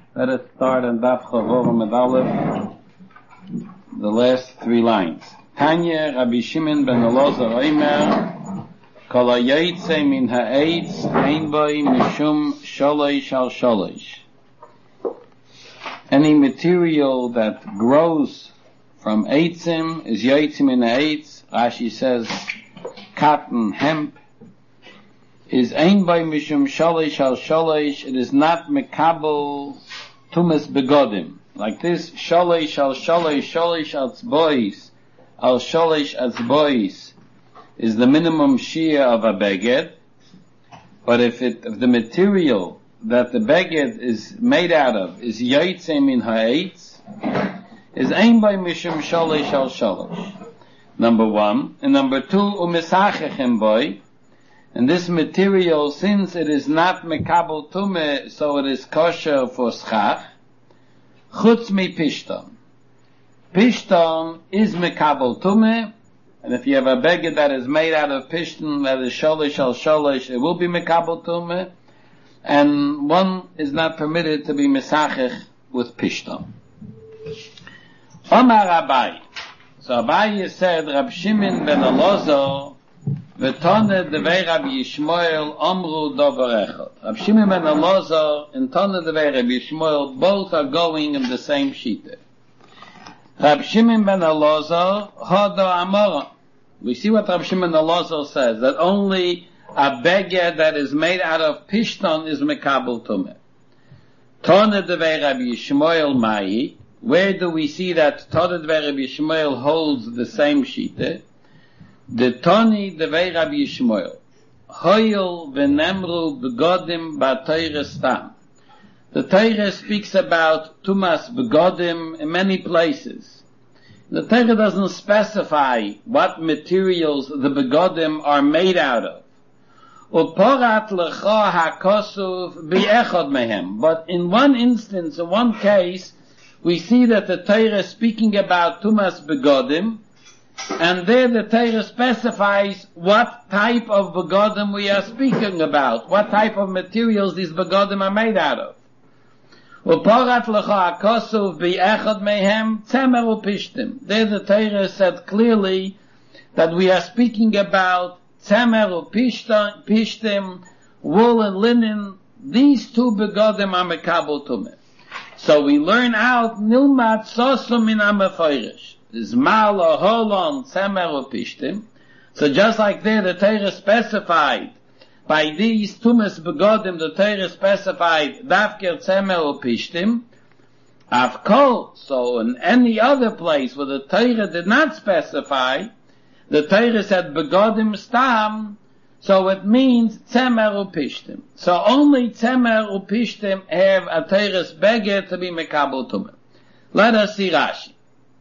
Let us start on Daf Chavav Med Aleph, the last three lines. Tanya Rabbi Shimon ben Elazar Omer, Kol hayotze min ha'etz ein boi mishum sholosh al sholosh. Any material that grows from eitzim is yotze min ha'etz. Rashi says cotton, hemp, is ein boi mishum sholosh al sholosh. It is not mekabel tumas begodim. Like this, sholosh al sholosh, sholosh al tzbois, al sholosh al tzbois is the minimum shia of a beged. But if the material that the beged is made out of is yotze min ha'etz, is ein boi mishum sholosh al sholosh. Number one. And number two, umisachechem boi. And this material, since it is not mekabel tumeh, so it is kosher for schach. Chutz mi pishton. Pishton is mekabel tumeh, and if you have a beged that is made out of pishton, that is sholish al sholish, it will be mekabel tumeh, and one is not permitted to be mesachech with pishton. Omar Abai. So Abai said, Rab Shimon ben Elazar, V'toneh devei Rabbi Yishmael Amru Dover Echad. Rab Shimon ben Elazar and Toneh devei Rabbi Yishmael both are going in the same shita. Rab Shimon ben Elazar Hada Amora. We see what Rab Shimon ben Elazar says, that only a beged that is made out of pishton is mekabel tumeh. Toneh devei Rabbi Yishmael Mai. Where do we see that Toneh devei Rabbi Yishmael holds the same shita? The Toni devei Rabbi Yishmael, Hoyel v'nemru begodim ba'Torah stam. The Torah speaks about tumas begodim in many places. The Torah doesn't specify what materials the begodim are made out of. Uporat lecha hakosuv bi'echad mehem. But in one instance, in one case, we see that the Torah is speaking about tumas begodim, and there the Torah specifies what type of begodim we are speaking about, what type of materials these begodim are made out of. Uporat lecha hakosuv bi'echad mehem tzemer upishtim. There the Torah said clearly that we are speaking about tzemer upishtim, wool and linen. These two begodim are mekabel tumeh. So we learn out nilmat sosum min ha-mefoirish. Zmal or holon tzemer upishtim. So just like there the Torah specified, by these tumas begodim the Torah specified dafker tzemer upishtim. Avkol, so in any other place where the Torah did not specify, the Torah said begodim stam, so it means tzemer upishtim. So only tzemer upishtim have a Torah's beged to be mekabel tumah. Let us see Rashi.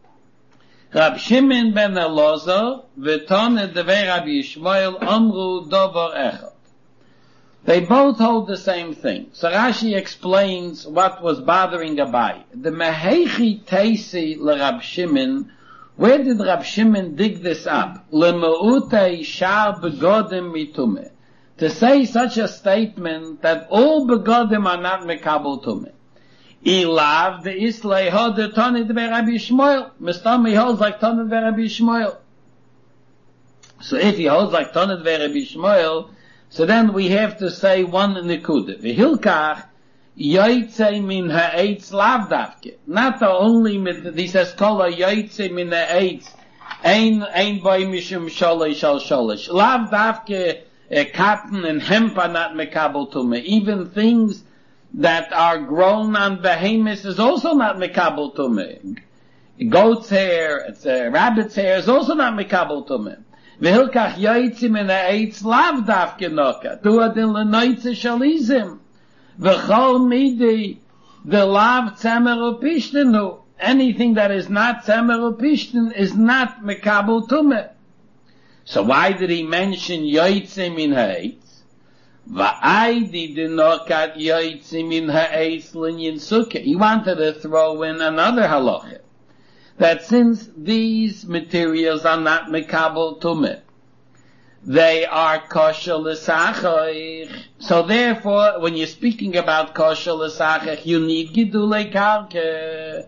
Rab Shimon ben Elazar v'toneh devei Rabbi Yishmael Amru Dover Echad. They both hold the same thing. So Rashi explains what was bothering Abai. The Mehechi Teisi leRab Shimon. Where did Rab Shimon dig this up? Lemeutei shar begodim mitumeh. To say such a statement that all begodim are not mekabel tumeh. Ilav the Islay hod the Toneh devei Rabbi Yishmael. Mistami holds like Toneh devei Rabbi Yishmael. So if he holds like Toneh devei Rabbi Yishmael, so then we have to say one nekuda. V'hilkach yotze min ha'etz lav davke. Not the only, he says kol yotze min ha'etz ein boi mishum sholosh al sholosh. Lav davke cotton and hemp are not mekabel tumeh. Even things that are grown on behemoths is also not mekabel tumeh. Goat's hair, rabbit's hair is also not mekabel tumeh. V'hilkach yotzim min ha'etz lav davke noka. Tu adin l'noitze shalizim. V'chol midi the lav tzemer upishtin. Anything that is not tzemer upishtin is not mekabel tumeh. So why did he mention yotzim min ha'etz? Va'aydi dinokat yotzim min ha'etz linyin sukkah. He wanted to throw in another halacha, that since these materials are not mekabel tumeh, they are kosher l'sachach. So therefore, when you're speaking about kosher l'sachach, you need gidulei karka.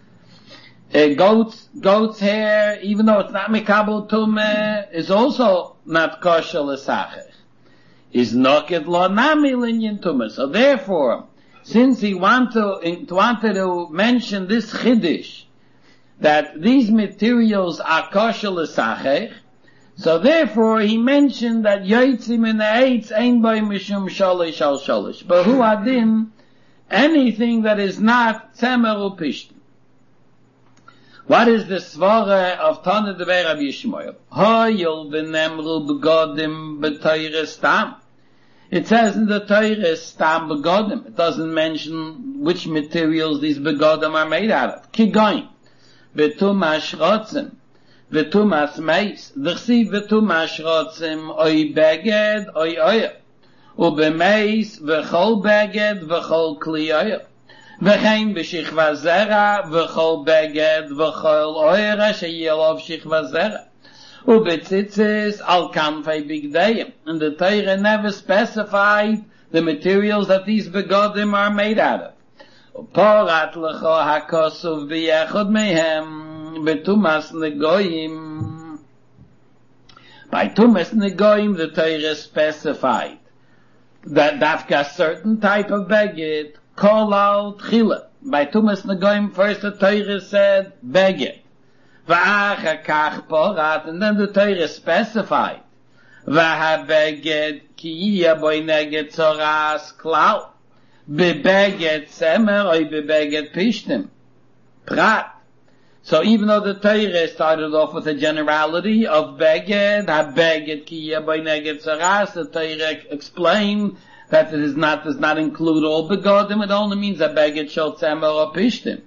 Goat's hair, even though it's not mekabel tumah, is also not kosher l'sachach. Is noket lo nami linyan tumah. So therefore, since he wanted to mention this chiddush, that these materials are kosher l'sachach, so therefore he mentioned that yotzim in the eitz ein by mishum sholish al sholish. But who adin, anything that is not tzemer upishtim. What is the svara of Tana Devei Rabbi Yishmael? Hoyel v'nemru begodim b'toyre stam. It says in the Torah stam begodim. It doesn't mention which materials these begodim are made out of. Kigoyim. V'tumas shrotzim. V'tumas meis. D'chsiv v'tumas shrotzim oy beged oy oyer. U'bemeis v'chol beged v'chol kli oyer. V'chein b'shichva zera, v'chol beged, v'chol oira, sheyelov shichva zera. U'betzitzis al kanfei bigdeyim. And the Torah never specified the materials that these begodim are made out of. U'porat lecho hakosuv b'yechod mehem, b'tumas negoyim. By tumas negoyim, the Torah specified that dafka certain type of beged, Kol al tchila. By Tumas Negoim, first the Torah said, beged. V'acha kach porat, and then the Torah specified, V'ha beged ki yia boi neged tzoras klau. Bebeged semer, oi bebeged pishtim. Prat. So even though the Torah started off with a generality of beged, ha beged ki yia boi neged tzoras, the Torah explained that it does not include all begodim, it only means a beged shel tzemer or pishtim.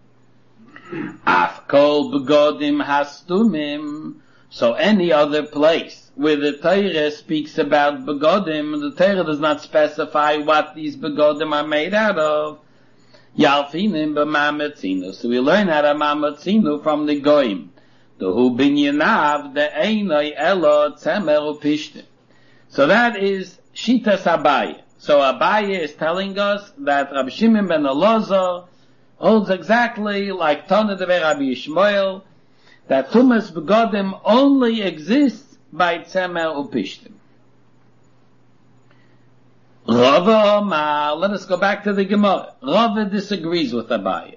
Af kol begodim hastumim. So any other place where the Torah speaks about begodim, the Torah does not specify what these begodim are made out of. Yalfinim b'mametzinu. So we learn how to mametzinu from the goyim. The hu binyanav the einoi elo tzemer upishtim. So that is Shitas Abaye. So Abaye is telling us that Rabbi Shimon ben Elazar holds exactly like Tana Devei Rabbi Yishmael, that Tumas Begodim only exists by Tzemer Upishtim. Rava Omar, let us go back to the Gemara. Rava disagrees with Abaye.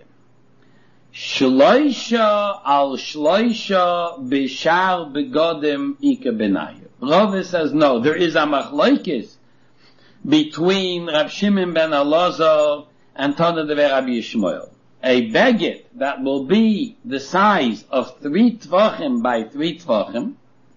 Shloisha al shloisha b'shar begodim ika benayu. Rava says no, there is a machlokes between Rab Shimon ben Elazar and Tana Devei Rabbi Yishmael. A beged that will be the size of 3 tvachim by 3 tvachim,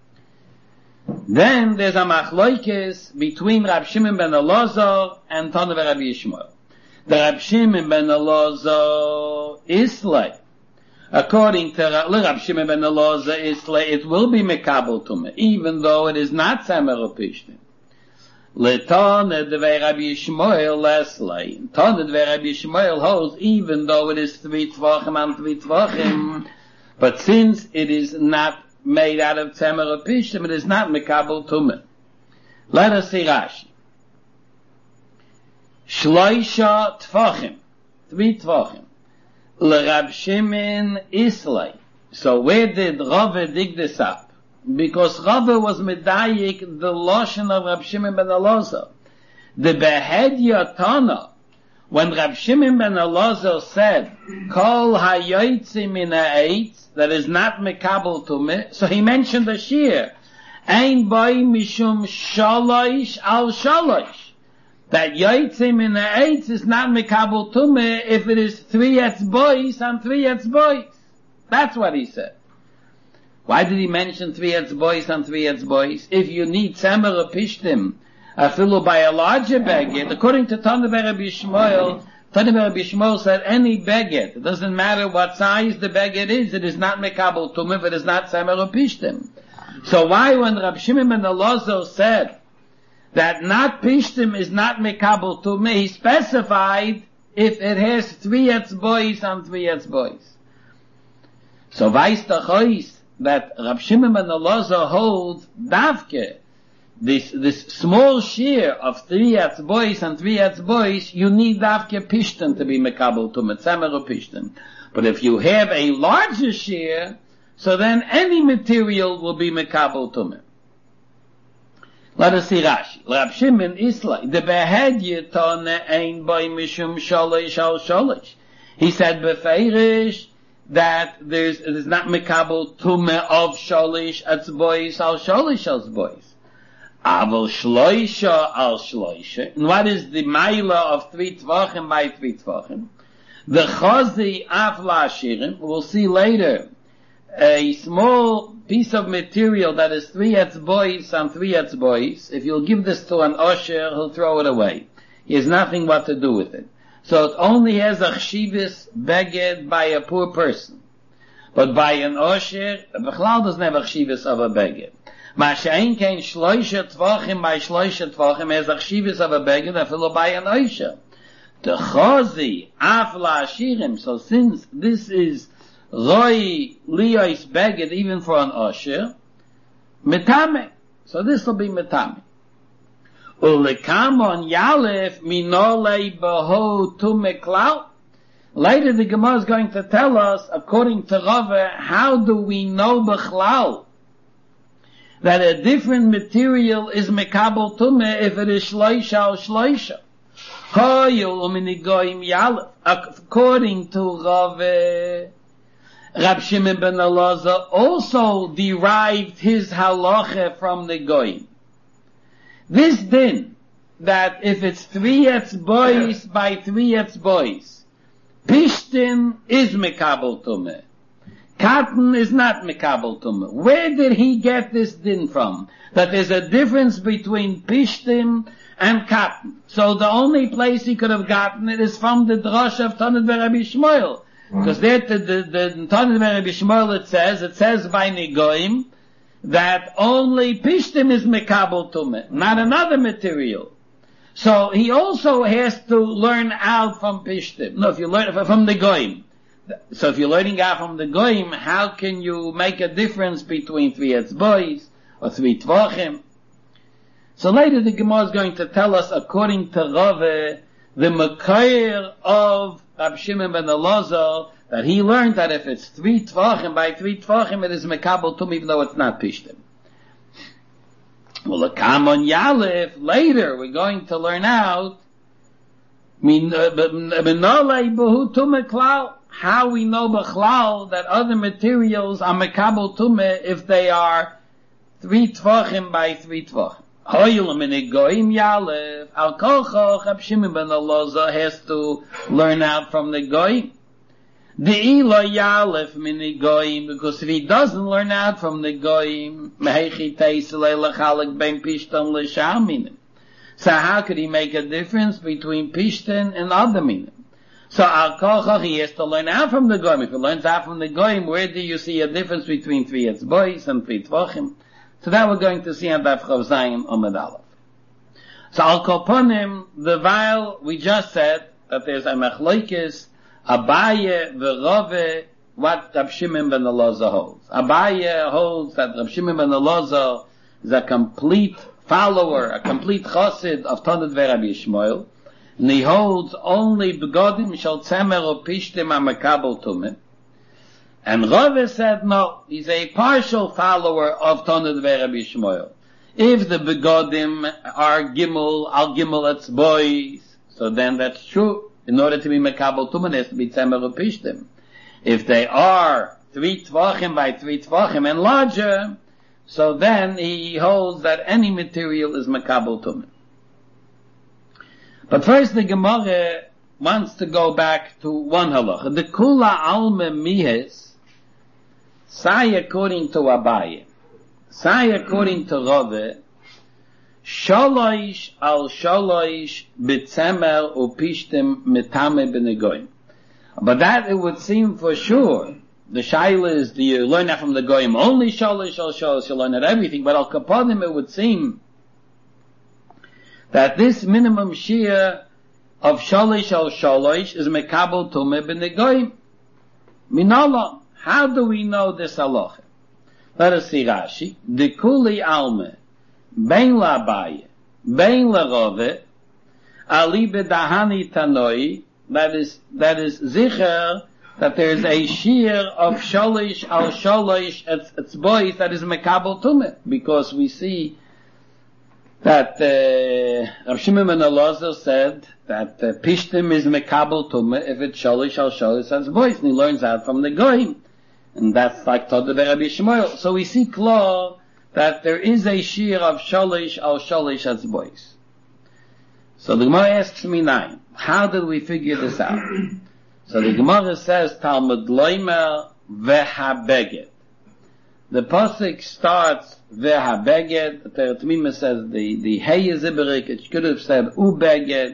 then there's a machlokes between Rab Shimon ben Elazar and Tana Devei Rabbi Yishmael. The Rab Shimon ben Elazar Islay, according to Rab Shimon ben Elazar Islay, it will be mekabel tumah, even though it is not Tzemer Upishtim. L'Tana Devei Rabbi Yishmael Leslay. Tana Devei Rabbi Yishmael holds, even though it is 3 tvachim and 3 tvachim, but since it is not made out of Tzemer Upishtim, it is not mekabel tumah. Let us see Rashi. Shloisha tvachim, 3 tvachim. L'Rab Shimon Islay. So where did Rava dig this up? Because Rava was medayik the lashon of Rab Shimon ben Elazar. The behedya Tana, when Rab Shimon ben Elazar said, Kol hayotzim min ha'etz, that is not mekabel tumah, so he mentioned the shir, Ein boi mishum shalosh al shalosh. That yotzim in the eitz is not mekabel tumah if it is 3 etzbois and 3 etzbois. That's what he said. Why did he mention 3 etzbois and 3 etzbois? If you need tzemer upishtim, afilu by a larger beged, according to Tana Devei Rabbi Yishmael, Tana Devei Rabbi Yishmael said any beged, it doesn't matter what size the beged is, it is not mekabel tumah if it is not tzemer upishtim. So why when Rab Shimon ben Elazar said that not pishtim is not mekabel tumah, he specified if it has 3 etzbois and 3 etzbois. So weiß der Chois that Rab Shimon ben Elazar holds davke this small share of 3 etzbois and 3 etzbois, you need dafke pishtan to be mekabel tumah, tzemer or pishtan. But if you have a larger share, so then any material will be mekabel tumah. Let us see Rashi. Rab Shimon Islay, the behedye tone ein boy mishum sholish al sholish. He said befeirish that there's not mekabel tumah of sholish etzbois al sholish etzbois. Aval shloisha al shloisha. And what is the maila of 3 tvachim by 3 tvachim? The chazi af la'ashirim. We'll see later a small piece of material that is 3 etzbois and 3 etzbois. If you'll give this to an osher, he'll throw it away. He has nothing what to do with it. So it only has a chshivas beged by a poor person. But by an osher, Bechlal doesn't have a chshivas of a beged. Ma'ashein kein shloisha tvachim by shloisha tvachim has a chshivas of a beged, afilo by an osher. The chazi af la'ashirim. So since this is Roi liyos beged even for an osher, metame. So this will be metame. Ulekamon yalef minolei beho tume klau. Later the Gemara is going to tell us, according to Rava, how do we know b'chlau that a different material is mekabel tume if it is shloisha or shloisha. Hoyul uminigoyim yalef. According to Rava, Rab Shimon ben Elazar also derived his halacha from the goyim. This din, that if it's 3 etzbois by 3 etzbois, pishtin is mekabel tumeh, cotton is not mekabel tumeh. Where did he get this din from? That there's a difference between pishtin and cotton. So the only place he could have gotten it is from the drash of Tanit Rabbi Shmuel. Because there, the Tanit Rabbi Shmuel, it says by Nigoim, that only Pishtim is Mekabel Tumeh, not another material. So he also has to learn out from Pishtim. No, if you learn from the Goim. So if you're learning out from the Goim, how can you make a difference between 3 etzbois or 3 tvachim? So later the Gemara is going to tell us, according to Rava, the Mekair of Rab Shimon ben Elazar, that he learned that if it's 3 tvachim by 3 tvachim, it is mekabel tum, even though it's not pishtim. Well, Kamon Yalef, later we're going to learn out how we know b'chlal that other materials are mekabel tumeh if they are 3 tvachim by 3 tvachim. Hoyul minigoyim Yalef, al kolcho Rab Shimon ben Elazar has to learn out from the goyim. The ilo Yalef minigoyim, because if he doesn't learn out from the goyim, mehechi teiselei lachalek ben pishtan l'shar minim. So how could he make a difference between pishtan and other minim? So al kolcho he has to learn out from the goyim. If he learns out from the goyim, where do you see a difference between 3 etzbois and 3 tvachim? So that we're going to see on Daf Chav Zayin Amud Aleph. So Al Koponim, the while we just said that there's a Mechloikis, Abaye v'Rove, what Rab Shimon ben Elazar holds. Abaye holds that Rab Shimon ben Elazar is a complete follower, a complete chassid of Tanit Rabbi Shmuel, and he holds only begodim shel tzemer or pishtim ha-mekabel tumeh. And Rava said no, he's a partial follower of Tanit Rabbi Shmuel. If the begodim are gimel, al gimel etzbois, so then that's true. In order to be mekabel tumah, has to be tzemer or pishtim. If they are 3 tvachim by 3 tvachim and larger, so then he holds that any material is mekabel tumah. But first the Gemara wants to go back to one halacha. The kula alme mihes, say according to Abaye, say according to Rava, shalosh al shalosh b'tzemer upishtim mitame b'negoyim. But that it would seem for sure. The shaila is, do you learn that from the goyim only shalosh al shalosh, you learn that everything, but al kaponim it would seem that this minimum shia of shalosh al shalosh is mekabel tumeh b'negoyim. Minallah. How do we know this halacha? Let us see Rashi. The kuli alme bein la Abaye, bein la Rove, ali bedahani tanoi, that is zicher, that there is a shear of sholish al sholish its boys that is mekabel tumah, because we see that Rav Shimon ben Elazar said that pishtim is mekabel tumah if it's sholish al sholish its boys, and he learns that from the goyim, and that's like Todah Rabbi Shmuel. So we see clear that there is a shear of sholish al sholish its boys. So the Gemara asks me now, how did we figure this out? So the Gemara says, Talmud Loimer vehabeged. The pasuk starts vehabeged. The Torah Tamima says the hey is iberik. It could have said ubeged,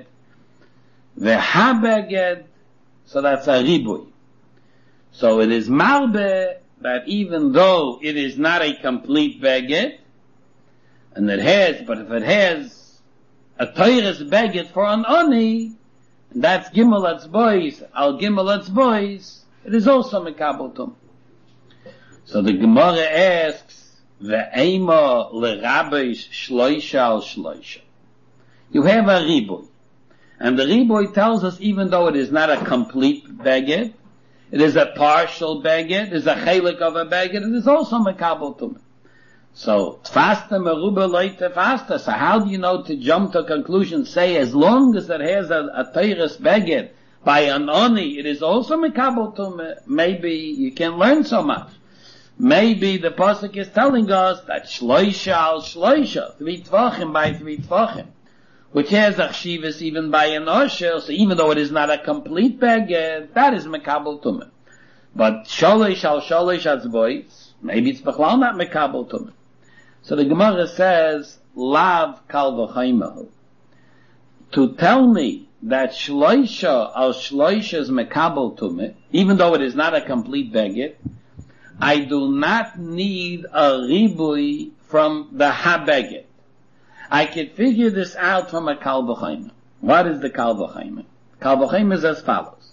vehabeged. So that's a ribui. So it is marbe that even though it is not a complete beged, and it has, but if it has a teires beged for an oni, and that's gimel atzbois, al gimel atzbois, it is also mekabel tum. So the Gemara asks, ve'ema l'rabeis shloisha al shloisha. You have a riboy, and the riboy tells us even though it is not a complete beged, it is a partial beged, it is a chelik of a beged, it is also mekabel tum. So, tfasta meruba leite fasta. So how do you know to jump to a conclusion, say as long as it has a teires beged by an oni, it is also mekabel tumah? Maybe you can learn so much. Maybe the pasuk is telling us that shloisha al shloisha, 3 tvachim by 3 tvachim, which has a chshivas even by an osher, so even though it is not a complete beged, that is mekabel tumah. But sholish al sholish atzbois, maybe it's bechlal not mekabel tumah. So the Gemara says, lav kal v'chaimahu. To tell me that shloisha al shloisha is mekabel tumah, even though it is not a complete beged, I do not need a ribui from the ha-beged. I can figure this out from a kal v'chaima. What is the kal v'chaima? Kal v'chaima is as follows.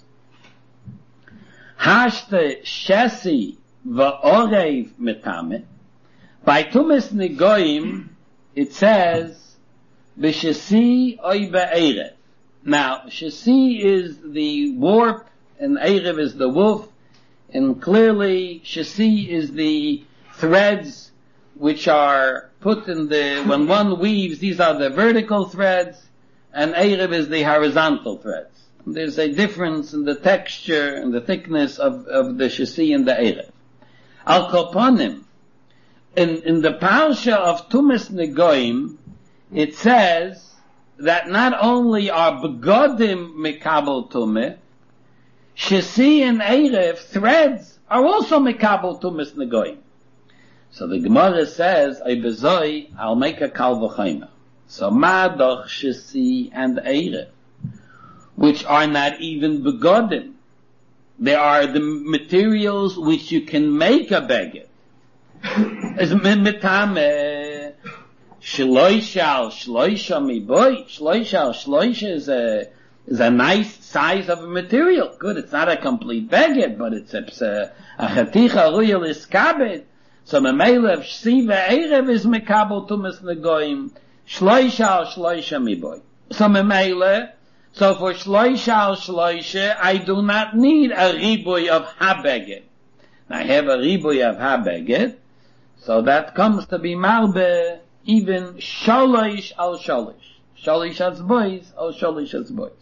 Hashte shesi v'orev metame. By tumis negoim, it says, b'shesi oy be'erev. Now, shesi is the warp, and erev is the wolf, and clearly, shesi is the threads which are put in when one weaves, these are the vertical threads, and erev is the horizontal threads. There's a difference in the texture and the thickness of the shesi and the erev. Al koponim, in the parsha of Tumas Negoim, it says that not only are begodim mekabel tumeh, shesi and erev threads are also mekabel tumas negoim. So the Gemara says, I'll make a kal v'chaima. So madoch shesi and erev, which are not even begodim. They are the materials which you can make a beged. As mitame shloisha al shloisha mi boy, shloisha al shloisha is a nice size of a material. Good, it's not a complete beged, but it's a chaticha ruyel iskabed. So memele of shsiva erev is mekabel tumas negoim, shloisha al shloisha mi boy. So memele, so for shloisha al shloisha, I do not need a riboy of ha-beged. I have a riboy of ha-beged, so that comes to be marbe, even sholish al sholish. Sholish as boys, al sholish as boys.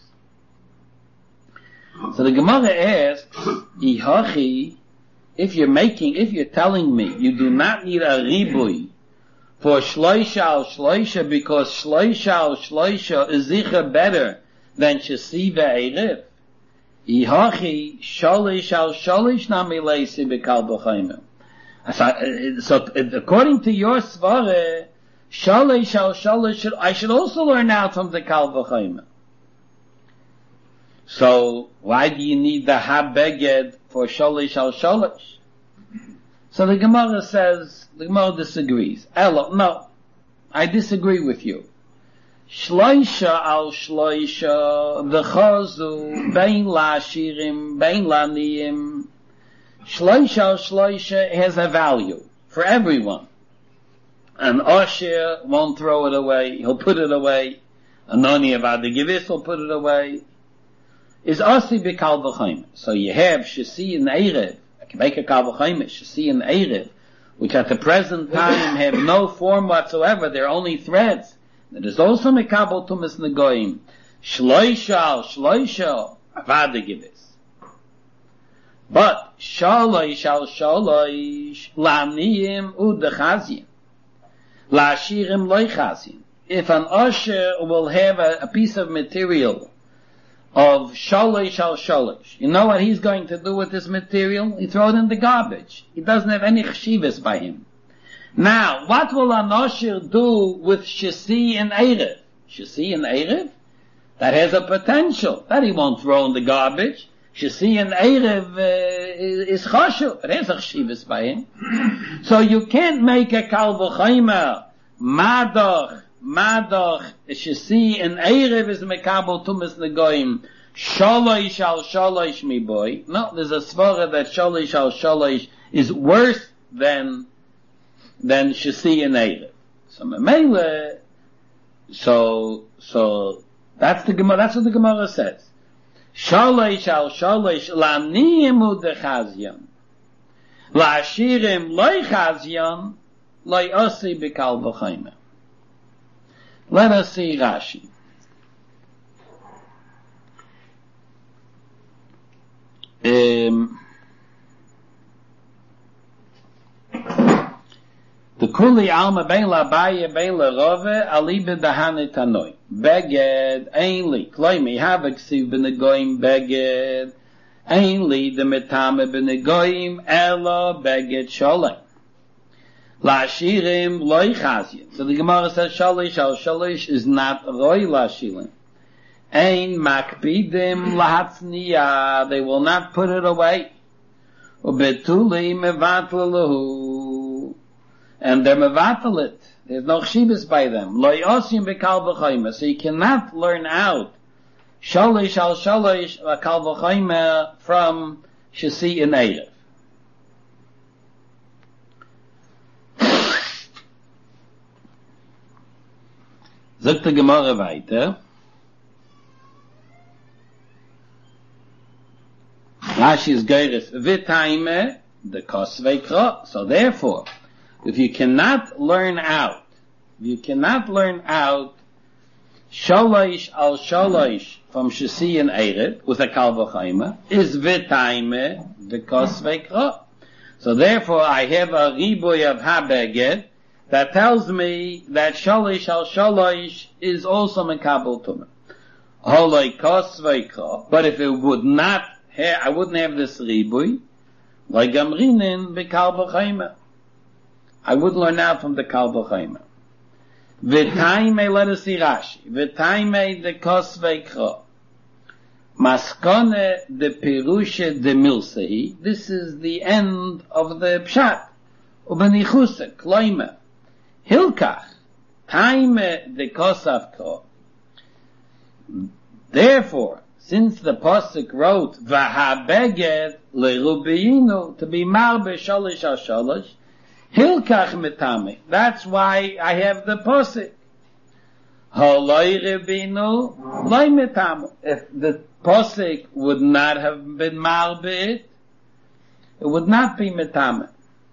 So the Gemara asks, Ihachi, if you're telling me you do not need a ribui for shloisha al shloisha, because shloisha al shloisha is zicha better than shesi ve'erev, Ihachi, sholish al sholish nami leisi b'kal b'chaimim. So according to your svare, sholish al sholish, I should also learn out from the kal v'chaima. So why do you need the ha-beged for sholish al sholish? So the Gemara disagrees. Elo, no, I disagree with you. Shloisha al shloisha, v'chozu, bein la'ashirim, bein la'niyim. Shloisha al shloisha has a value for everyone. An Osher won't throw it away, he'll put it away. A Noni Avad Givis will put it away. Is Osi B'Kal V'Chayim. So you have Shasi and Erev, make a Kal V'Chayim, Shasi and Erev, which at the present time have no form whatsoever, they're only threads. It is also Mekabel Tumas Negoim. Shloisha Avad Givis. But Shaloish al Shaloish La'niyim Udechazim. La'ashirim Loichazim. If an usher will have a piece of material of Shaloish al Shaloish, you know what he's going to do with this material? He throw it in the garbage. He doesn't have any chshivas by him. Now, what will an usher do with Shasi and Erev? Shasi and Erev? That has a potential. That he won't throw in the garbage. Shasi and Erev is chashuv. It has a chshivas by him. So you can't make a Kal V'Chayim Madoch, Shasi and Erev is Mekabel Tumas Negoim. Shaloish al Shaloish mi boy. No, there's a svara that Shaloish al Shaloish is worse than Shasi and Erev. So Memele, so that's the Gemara. That's what the Gemara says. Shaloish al Shaloish la'niyim udechazyan, la'ashirim loichazyan, lo'osi b'Kal V'Chayim. Let us see Rashi. The Kuli Alma Bein L'Abaye Bein L'Rove Alibe Dahane Tanoi Beged Ainli Kloimi Havaksiv B'Negoim Beged Ainli the Metame B'Negoim Elo Beged Sholem La'ashirim Loi Chazyin. So the Gemara says Shalish al Shalish is not Roi La'ashirim. Ein Makpidim Lahatzniya, they will not put it away. Ubetuli Mevatl Lahu, and they're mevatel it. There's no chshivas by them. Lo yosim b'Kal V'Chayim. So you cannot learn out Shalish al Shalish Kal V'Chayim from Shasi and Erev. Sagt the Gemara weiter. Rashi's Geiris V'Taime the Kosvei Kro. So therefore, if you cannot learn out Shaloish al Shaloish from Shasi and Erev with a Kal V'Chayim is V'Taime the Kosvei Kro. So therefore, I have a riboy of Habeged that tells me that Shalish al Shalish is also Mekabel Tumah. Holoi Kosvei Kro. But if it would not have, I wouldn't have this riboy, like Gamrinin b'Kal V'Chayim. I would learn out from the Kal V'Chayim. V'taime, let us see Rashi. V'taime de Kosvei Kro. Maskone de Pirushe de Milsei. This is the end of the Pshat. Ubenichuse, Kloime. Hilkach. Taime de Kosav Kro. Therefore, since the Pasuk wrote, V'habeged le'rubeinu, to be marbe shalish al shalish, Hilkach metame. That's why I have the Pasuk. Haloi rebinu, loi metame. If the Pasuk would not have been marbe it would not be metame.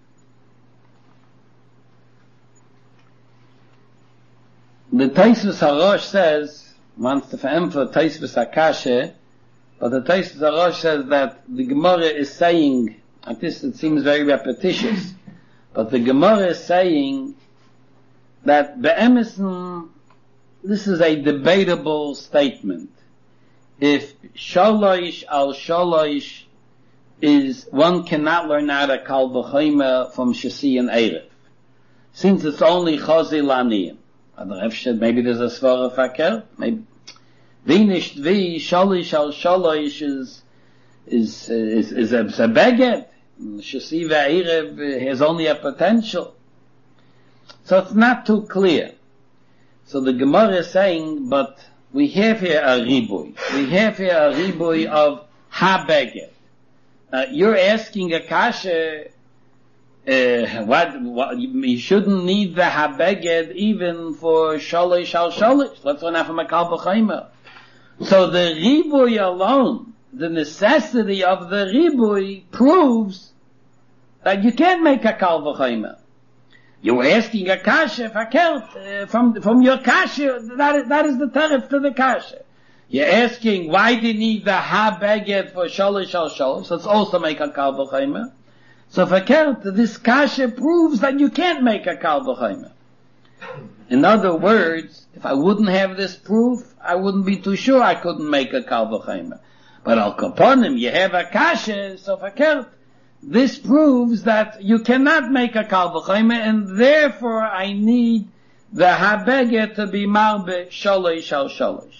The Tosfos HaRosh says, wants to emphasize Tosfos HaKasha, but the Tosfos HaRosh says that the Gemara is saying, like this it seems very repetitious, but the Gemara is saying that be'emison, this is a debatable statement. If Shaloish al Shaloish is, one cannot learn out a Kal V'Chayim from Shasi and Erev, since it's only Chazi Laniyim. Maybe there's a svara faker. Maybe Vinish Dvi Shalish al Shalish is a beged. Shasi ve'erev has only a potential. So it's not too clear. So the Gemara is saying, but we have here a riboy. We have here a riboy of ha beged. You're asking a kasha what you shouldn't need the habeged even for sholish al sholish. Let's learn from a kal v'chaymer. So the ribui alone, the necessity of the ribui proves that you can't make a kal v'chaymer. You're asking a kasha from your kasha, that is the tarif to the kasha. You're asking why do you need the habeged for sholish al sholish? Let's also make a kal v'chaymer. So verkehrt, this kasha proves that you can't make a kal v'chaymer. In other words, if I wouldn't have this proof, I wouldn't be too sure I couldn't make a kal v'chaymer. But al kaponim, you have a kasha, so verkehrt, this proves that you cannot make a kal v'chaymer, and therefore I need the habeged to be marbe sholish al sholish.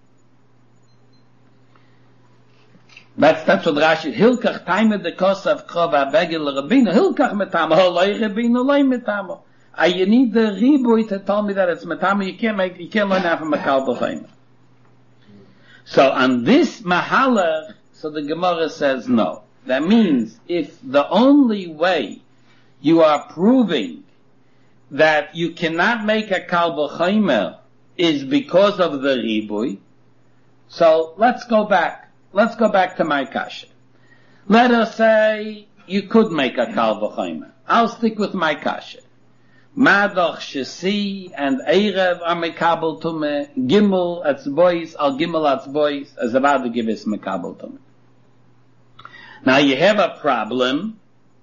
That's what Rashi Hilkach taime de kosav krov habeged l'rabino Hilkach metamo holoi rabino loi metamo. You need the ribui to tell me that it's metamo. You can't learn that from a kal v'chaymer. So on this mahalach, so the Gemara says no. That means if the only way you are proving that you cannot make a kal v'chaymer is because of the ribui, so let's go back to my kasha. Let us say you could make a kal v'chaymer. I'll stick with my kasha. Madoch shesi and erev are mekabel tume. Gimel atzbois al gimel atzbois as about to give us mekabel tume. Now you have a problem.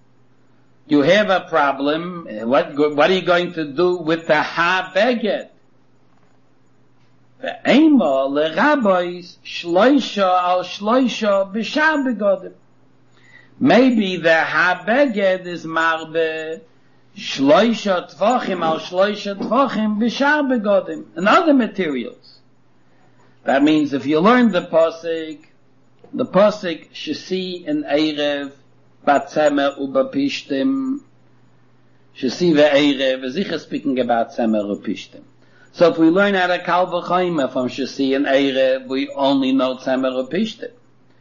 What are you going to do with the ha-beged? The ema lerabois shloisha al shloisha b'shar begodim. Maybe the ha-beged is marbe shloisha tvachim al shloisha tvachim b'shar begodim. And other materials. That means if you learn the pasuk shesi and erev batzemer ubapishtim shesi ve'erev is sicher speaking about tzemer upishtim. So if we learn how to kal v'chaymer from shesi and erev, we only know tzemer upishtim.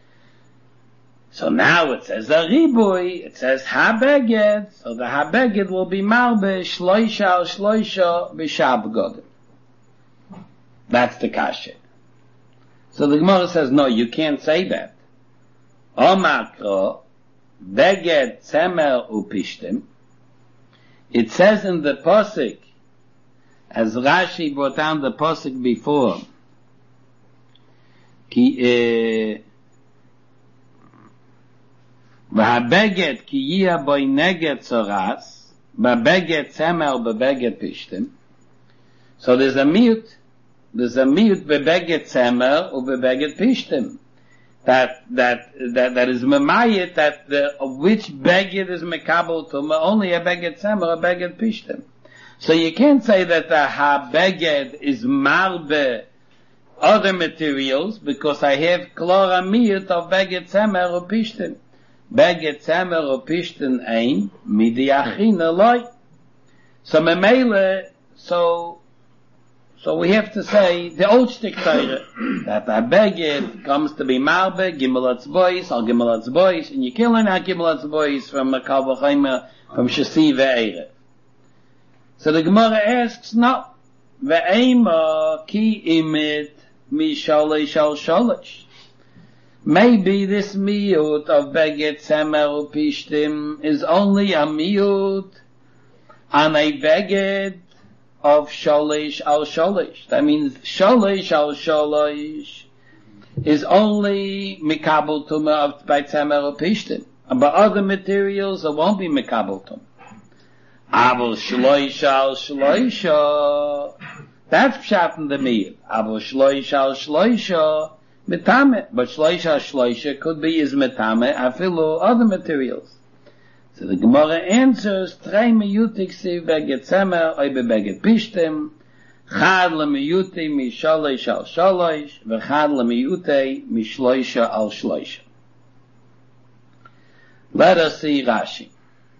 So now it says a ribui, it says habeged, so the habeged will be marbe shloisha al shloisha b'shar begodim. That's the kasha. So the Gemara says, no, you can't say that. Omakro, beged tzemer upishtim. It says in the posik, as Rashi brought down the posik before, ki v'habeged ki yia boi neged tzoras, v'habeged tzemer v'habeged pishtim. So there's a mute bebeged tzemer or bebeged pishtim. That is memayit that which beged is mekabel tumah, only a beged tzemer, a beged pishtim. So you can't say that the ha-beged is marbe other materials because I have klor amiyut of beged tzemer or pishtim. Beged tzemer or pishtim ein midi achin eloi. So memele, so we have to say the old shtik Torah that the beged comes to be marbe gimel atzbois al gimel atzbois, and you can't learn how gimel atzbois from a kal v'chaymer from shesi ve'erev. So the Gemara asks, no, ve'ema ki imit mi sholish al sholish. Maybe this miyut of beged tzemer upishtim is only a miyut on a beged of sholish al sholish. That means sholish al sholish is only mikabel tumah by tzemer upishtim. But other materials it won't be mikabel tumah. Avol shloisha al shloisha, that's pshat in the miyut. Avol shloisha al shloisha metame, but shloisha al shloisha could be is metame afilu other materials. So the Gemara answers, Trei miyutik si beged tzemer oi bebeged pishtim, chad lemiyuti mi sholosh al sholosh, v'chad lemiyuti mi shloisha al shloisha. Let us see Rashi.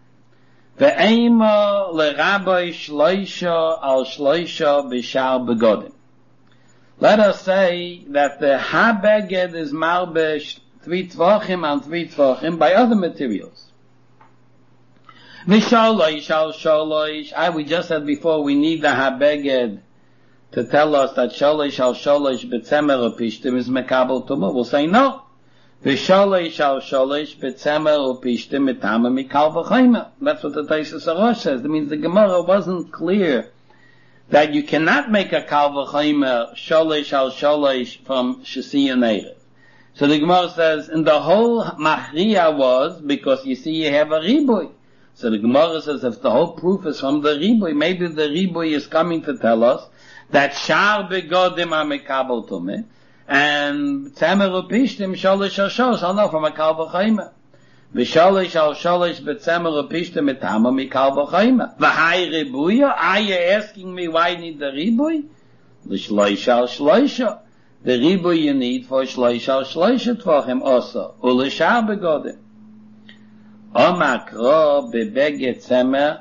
Ve'ema l'rabbi shloisha al shloisha b'shar begodim. Let us say that the ha-beged is marbe 3 tvachim and 3 tvachim by other materials. V'shalosh al shalosh. We just said before, we need the habeged to tell us that shalosh al shalosh betzemer upishtim is mekabel tumah. We'll say no. V'shalosh al shalosh betzemer upishtim mitama mikal v'chayma. That's what the Taisus Arosh says. That means the Gemara wasn't clear that you cannot make a kal v'chayma shalosh al shalosh from shasi and erev. So the Gemara says, and the whole machriya was because you see you have a riboy. So the Gemara says, if the whole proof is from the riboy, maybe the riboy is coming to tell us that shar begodim are mekabel tumeh, and tzemer upishtim shalosh al shalosh are not from a kal v'chayma. V'shalosh al shalosh betzemer upishtim etama mikal v'chayma. V'hai ribuya, are you asking me why you need the riboy? L'shloish al shloisha. The riboy you need for shloish al shloisha tvachim also. U'l'shar begodim. Omakro bebeged tzemer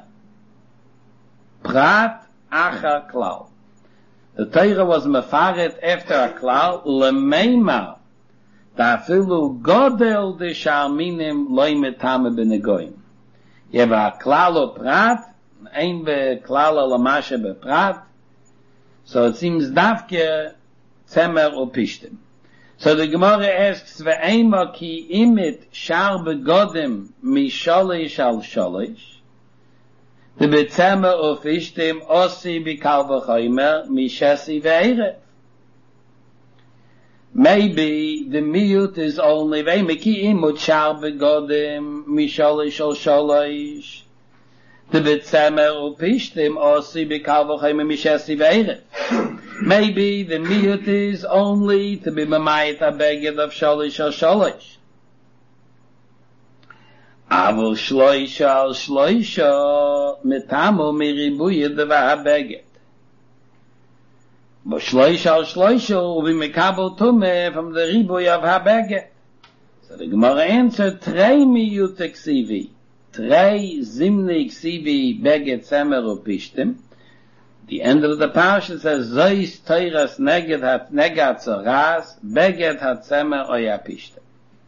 prat achar klal. The Torah was mefaret after a klal lemeimar dafilu godel de sharminim loy metame benegoyim. You have a klal o prat, ein be klal o lamashe be prat. So it seems davke tzemer o pishtim. So the Gemara asks, ve'ema ki imit shar begodim mi sholish al sholish. The betzemer of ishtim osi bikal v'chaymer mi shesi ve'erev. Maybe the miyut is only ve'ema ki imut shar begodim mi sholish al sholish. The betzemer of ishtim osi bikal v'chaymer mi shesi ve'erev. Maybe the miyut is only to be mamayit a beged of sholish al sholish. Avol shloisha al shloisha metamu miribuye deva beged. But shloisha al shloisha will be mekabel tumeh from the ribuye of ha-beged. So the Gemara answered, Trei miyut eksivi. Trei zimni eksivi beged semer upishtim. The end of the parasha says, Zois teiras neged hat negat zoras, beged hat semer oyapishtim.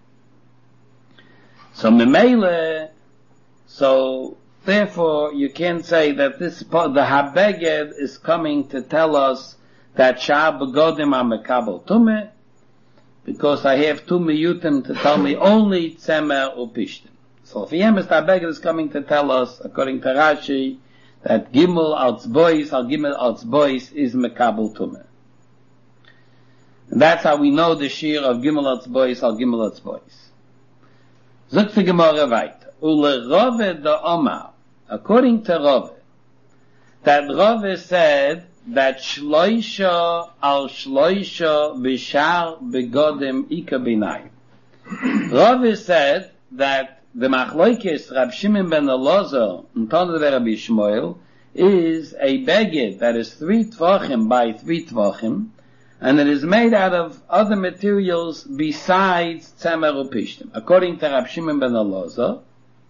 So memele, so therefore you can't say that this part, the habeged is coming to tell us that shar begodim are mekabel tumeh, because I have two miyutim to tell me only tzemer upishtim. So if yemes the habeged is coming to tell us, according to Rashi, that gimel als bois al gimel als bois is mekabel tumeh. And that's how we know the shir of gimel als bois al gimel als bois. Zok the Gemara weiter. Ule Rove the Omar, according to Rove, that Rove said that shloisha al shloisha b'shar begodim ika binayim. Rove said that the machloikes Rab Shimon ben Elazar and Tana de Rabbi Shmuel is a beged that is 3 tvachim by 3 tvachim, and it is made out of other materials besides tzemer upishtim. According to Rab Shimon ben Elazar,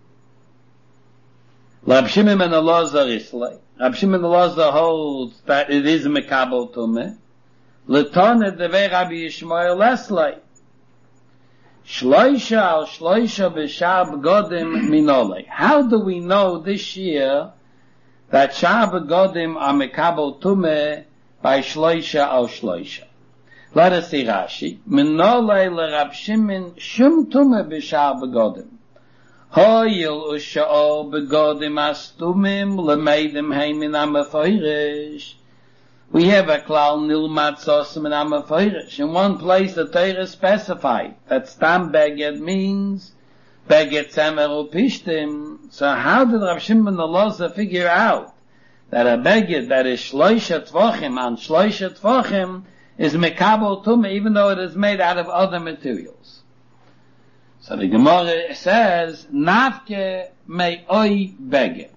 Rab Shimon ben Elazar is like, Rab Shimon ben Elazar holds that it is mekabel tumeh. L'toneh devei Rabbi Yishmael eslei. Shloisha al shloisha b'shar begodim minolei. How do we know this year that shar begodim are mekabel tumeh by shloisha al shloisha? Let us see Rashi. Minolei l'Rab Shimon shum tumeh b'shar begodim. Hoyil usha'ol begodim astumim lemeidim heimin amafayrish. We have a klal nilmat sosim and amafayrish. In one place the Torah specified that stam beged means beged tzemer upishtim. So how did Rab Shimon ben Elazar figure out that a beged that is shloisha tvachim and shloisha tvachim is mekabel tumah even though it is made out of other materials? So the Gemara says, Nafke mei oi beged.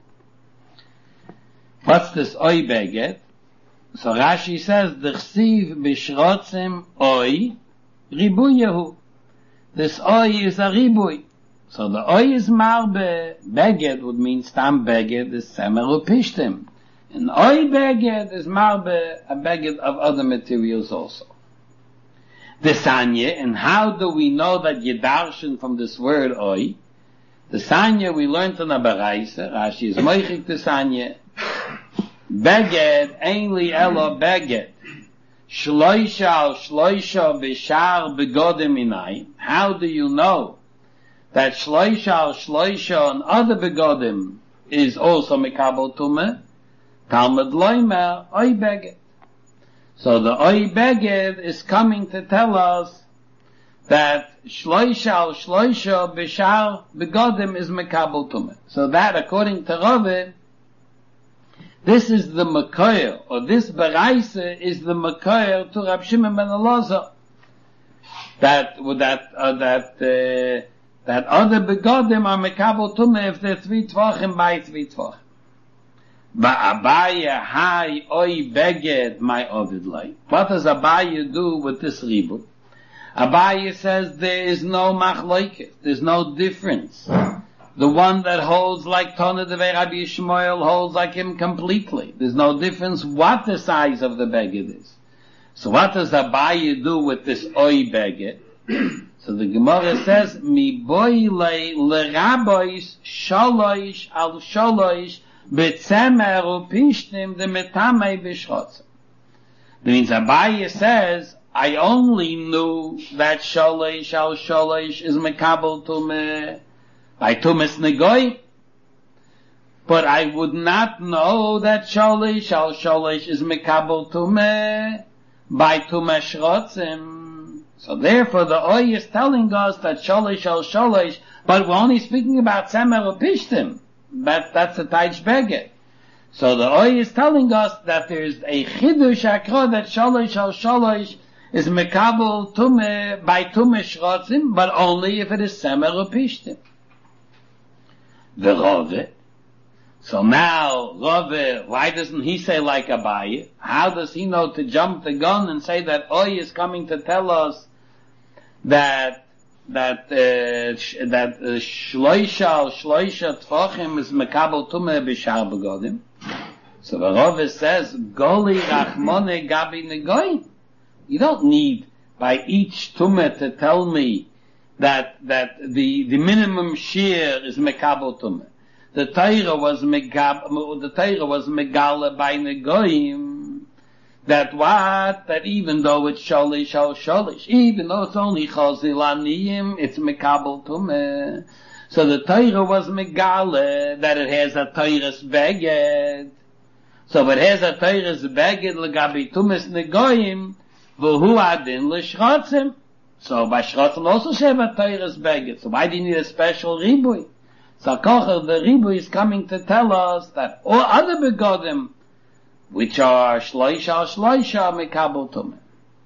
What's this oi beged? So Rashi says, D'chsiv b'shrotzim oi ribuyehu. This oi is a ribuy. So the oi is marbe. Beged would mean stam beged is semer upishtim. And oi beged is marbe, a beged of other materials also. The Sanya, and how do we know that Yedarshan from this word oi? The Sanya we learned in the Baraisa, Rashi is moichik the Sanya, Beged, Einli Elo Beged, Shloisha al Shloisha Bishar Begodim Inai. How do you know that Shloisha al Shloisha and other Begodim is also Mekabel Tumah? Talmud Loimer, Oy Beged. So the Oy Beged is coming to tell us that Shloisha al Shloisha Bishar Begodim is Mekabel Tumah. So that, according to Rave, this is the Mekoyer, or this Baraisa is the Mekoyer to Rab Shimon ben Elazar. That other Begodim are Mekabel Tumah if they're 3 Tvachim by 3 Tvachim. Ba'abaya hai oy beged my ovid lai. What does Abaya do with this ribu? Abaya says there is no machlokes, there's no difference. The one that holds like Tana Devei Rabbi Yishmael holds like him completely. There's no difference what the size of the beged is. So what does Abaya do with this oy beged? So the Gemara says, Mi boy le rabois shaloish al shaloish betzemer upishtim de metamei b'shchotz. That means Abaya says, I only knew that shaloish al shaloish is mekabel tumah by tumas negoy, but I would not know that shaloish al shaloish is mekabel tumah by tumas shchotzim. So therefore the oy is telling us that shaloish al shaloish, but we're only speaking about tzemer upishtim. That's the Taich Beged. So the Oy is telling us that there's a Chidush Akra that Shalosh al Shalosh is Mekabel Tumeh by Tumeh Shrotzim, but only if it is Semer Upishtim. The Rove. So now, Rove, why doesn't he say like Abaye? How does he know to jump the gun and say that Oy is coming to tell us that shloisha tfachim is mekabel tumah b'shar begodim? So the Rove says, Goli rachmone gabi negoyim. You don't need by each tumah to tell me that the minimum shear is mekabel tumah. The Torah was megala by negoyim. That even though it's sholish al sholish, even though it's only chazil aniyim, it's mekabel tumeh. So the Torah was megale that it has a Torah's beged. So it has a Torah's beged legabi tumes negoyim, v'hu adin l'shchotzim. So by shchotzim also she have a Torah's beged. So why do you need a special ribui? So kocher, the ribui is coming to tell us that all other begodim, which are shloisha mekabel tumah.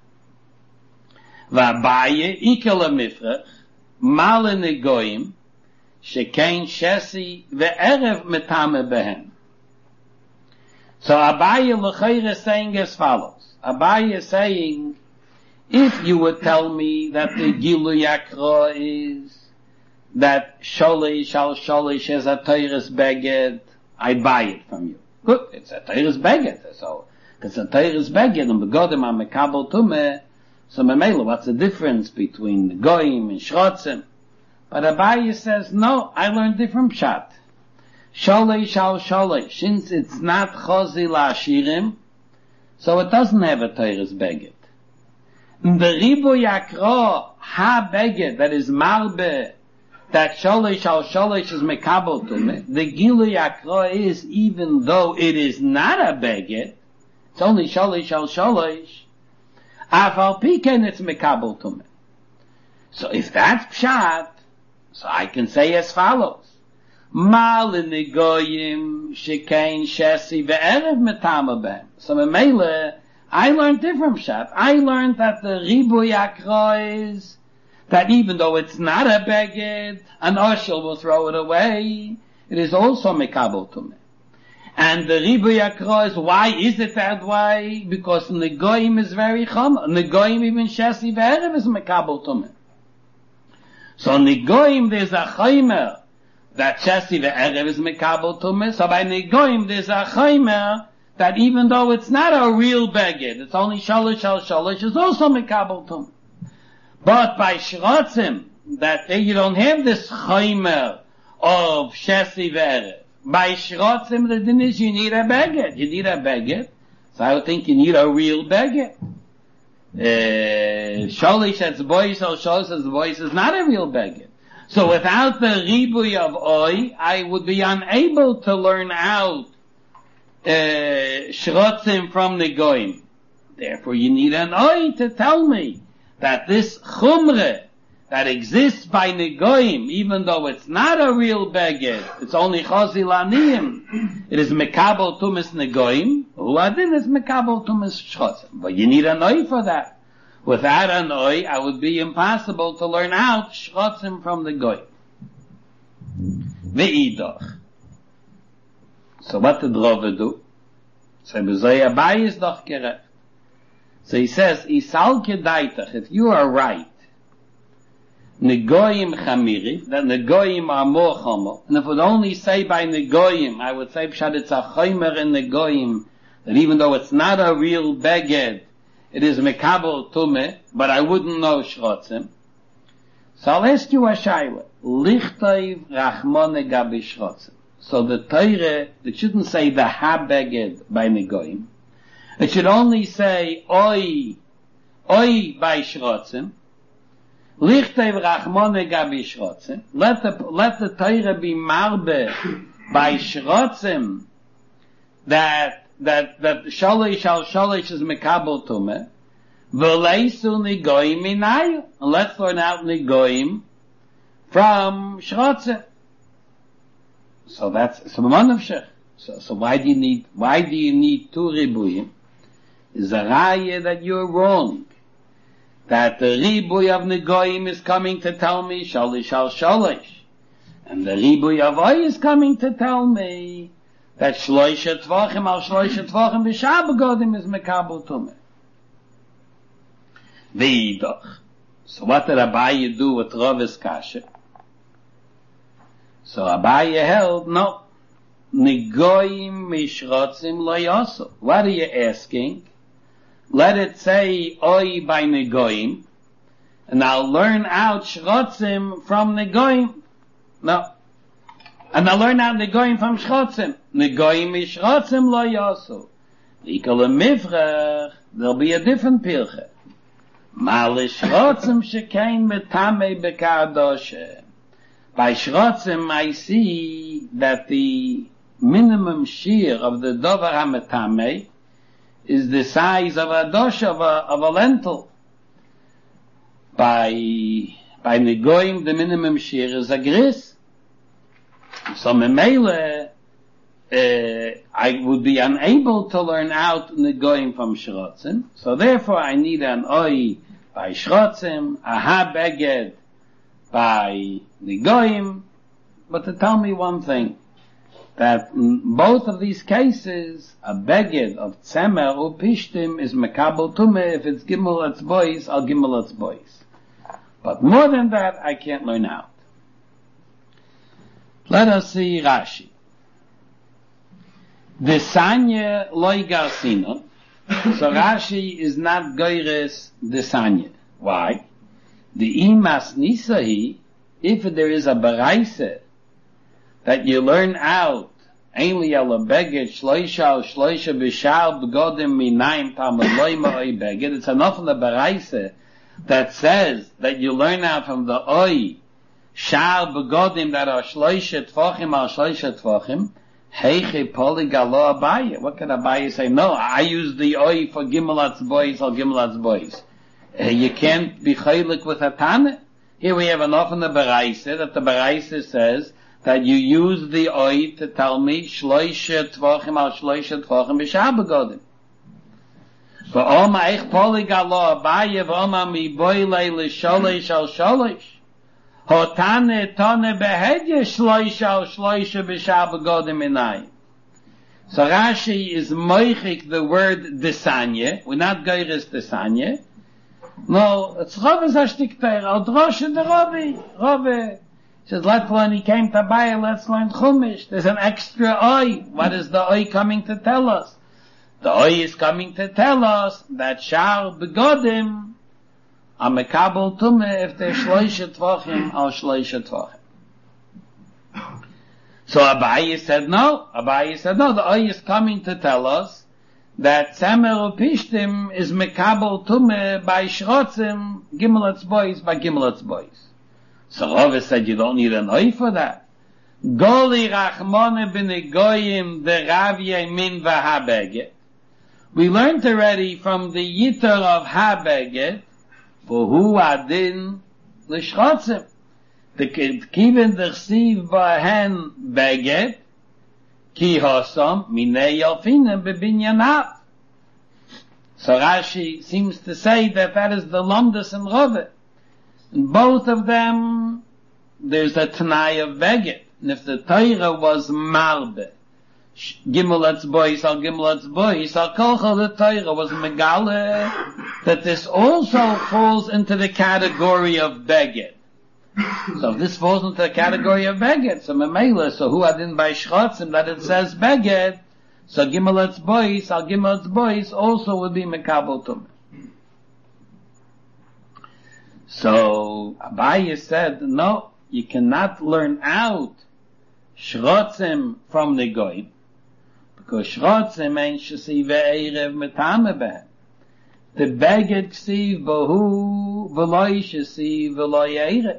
V'abaye ikel mifrach male negoyim shekein shesi ve'erev metame behem. So Abaye l'chayr is saying as follows. Abaye is saying, if you would tell me that the Gilui Akra is that sholish al sholish is a Torah's beged, I'd buy it from you. Good, it's a Torah's beged. So, it's a Torah's beged, and begodim are mekabel tumeh, so memela, what's the difference between the goyim and shrotzim? But Abaye says, no, I learned different pshat. Sholish al sholish, since it's not chozi la'ashirim, so it doesn't have a Torah's beged. The ribu yakro ha beged, that is marbe, that sholish al sholish is mekabel tumeh. The Gilui Akra is, even though it is not a beged, it's only sholish al sholish, afal piken it's mekabel tumeh. So if that's pshat, so I can say as follows: Mal negoyim shekein shesi ve'erev metama bem. So memele, I learned different pshat. I learned that the ribu yakra is that even though it's not a beged, an oshel will throw it away. It is also mekabel tumeh. And the ribu yakra is, why is it that way? Because negoyim is very chum. Negoyim even shesi ve'erev is mekabel tumeh. So negoyim there's a chaymer that shesi ve'erev is mekabel tumeh. So by negoyim there's a chaymer that even though it's not a real beged, it's only shalosh al shalosh, is also mekabel tumeh. But by shrotzim, that you don't have this chaymer of Shesi Ve'erev. By Shrotzim, the din is you need a beged. You need a beged. So I would think you need a real beged. Sholish Etzbois or Sholish Etzbois is not a real beged. So without the ribuy of Oi, I would be unable to learn out Shrotzim from the Goyim. Therefore you need an Oi to tell me that this Chumre that exists by Negoim, even though it's not a real beged, it's only Chazi Laniyim, it is Mekabel Tumis Negoim, Uadin is Mekabel Tumis Shrotzim. But you need an Oi for that. Without an Oi, I would be impossible to learn out Shrotzim from the Goyim. Ve'idach. So what did Rove do? So Bezoi Abai is doch gerecht. So he says, Isal kedaitach, if you are right, Negoyim chamiri, that Negoyim are more chomo, and if it would only say by Negoyim, I would say pshat it's a chomer in Negoyim, that even though it's not a real beged, it is mekabel tume, but I wouldn't know shrotzim. So I'll ask you a shayla. Lichtayv rachmone gabi shrotzim. So the Torah, it shouldn't say the ha-beged by Negoyim. It should only say oi by shrotzim. Lichtayv rachmone gabi shrotzim. Let the Torah be marbe by shrotzim that sholish al sholish is mekabel tume. V'leisu Negoyim minayu. And let's learn out Negoyim from shrotzim. So that's Manavshech. So why do you need two ribuyim? Is a raya that you're wrong. That the ribuy of Negoyim is coming to tell me sholish al sholish. And the ribuy of Oi is coming to tell me that shloisha tvachim al shloisha tvachim b'shabagodim is mekabel tumeh. Ve'idach. So what did Abaye do with Rove's kasha? So Abaye held, no. Negoyim mishrotzim lo yosu. What are you asking? Let it say Oi by Negoyim, and I'll learn out shrotzim from Negoyim. No. And I'll learn out Negoyim from shrotzim. Negoyim mishrotzim lo yosu. Ikol mifrach, there'll be a different pilche. Mal shrotzim shekein metame bekadoshe. By shrotzim I see that the minimum shear of the dover hametame is the size of a dosh of a lentil. By Negoyim the minimum shear is a gris. So memele I would be unable to learn out Negoyim from shrotzim. So therefore I need an Oi by shrotzim, a ha-beged by Negoyim. But to tell me one thing, that in both of these cases, a beged of tzemer or pishtim is mekabel tumeh. If it's gimel etzbois, I'll gimel etzbois. But more than that, I can't learn out. Let us see Rashi. Desanya loy garsino. So Rashi is not goyres desanya. Why? The imas nisahi, if there is a baraise that you learn out, ainli ala beged shloisha al shloisha b'shal b'godim minayim tamad loyma oi beged. It's enough in the baraise that says that you learn out from the oi shal b'godim that are shloisha tfachim al shloisha tfachim. Heiche poli galo Abaye. What can Abaye say? No, I use the oi for gimel atzbois or gimel atzbois. You can't be chaylik with a tane. Here we have enough in the baraise that the baraise says that you use the oi to tell me shloisha tvachim al shloisha tvachim b'shah begodim. V'oma eich poli galo Abaye v'oma mi boilei l'sholish al sholish. Hotane tone behedye shloisha al shloisha b'shah begodim inayim. So Rashi is moichik the word desanye. We're not goyres desanye. No, it's Rove's ashtikter, al droshe de Rove. Says, when he came to Abaye, let's learn Chumash. There's an extra oi. What is the oi coming to tell us? The oi is coming to tell us that shar begodim are mekabel tumeh if they're shloisha tvachim al shloisha tvachim. So Abaye said no. The Oy is coming to tell us that Samer Upishtim is Mekabel Tume by Shrotzim, Gimeletz Boys by Gimeletz Boys. So Rava said you don't need an Oy for that. Goli Rachmone B'negoyim the Rav Yemin v'Habeget. We learned already from the Yitter of Habeget, for who adin l'shrotzim. The kiven dersiv bahen beget, ki hosam minei yalfinem bebinyanav. So Rashi seems to say that is the Lomdus and Rove. In both of them, there's a Tanai of beget. And if the Torah was marbe, Gimeletz boys, al kolcha the Torah was megale, that this also falls into the category of beget. So if this falls into the category of beget, so memela, so who adin by shrotzim that it says beget, so Gimeletz boys, al Gimeletz boys also would be mekabel tumah. So Abaye said, no, you cannot learn out shrotzim from the goyim, because shrotzim ain't shesiv ve'erev metame behem. The beged ksiv bohu v'loi shesiv v'loi erev.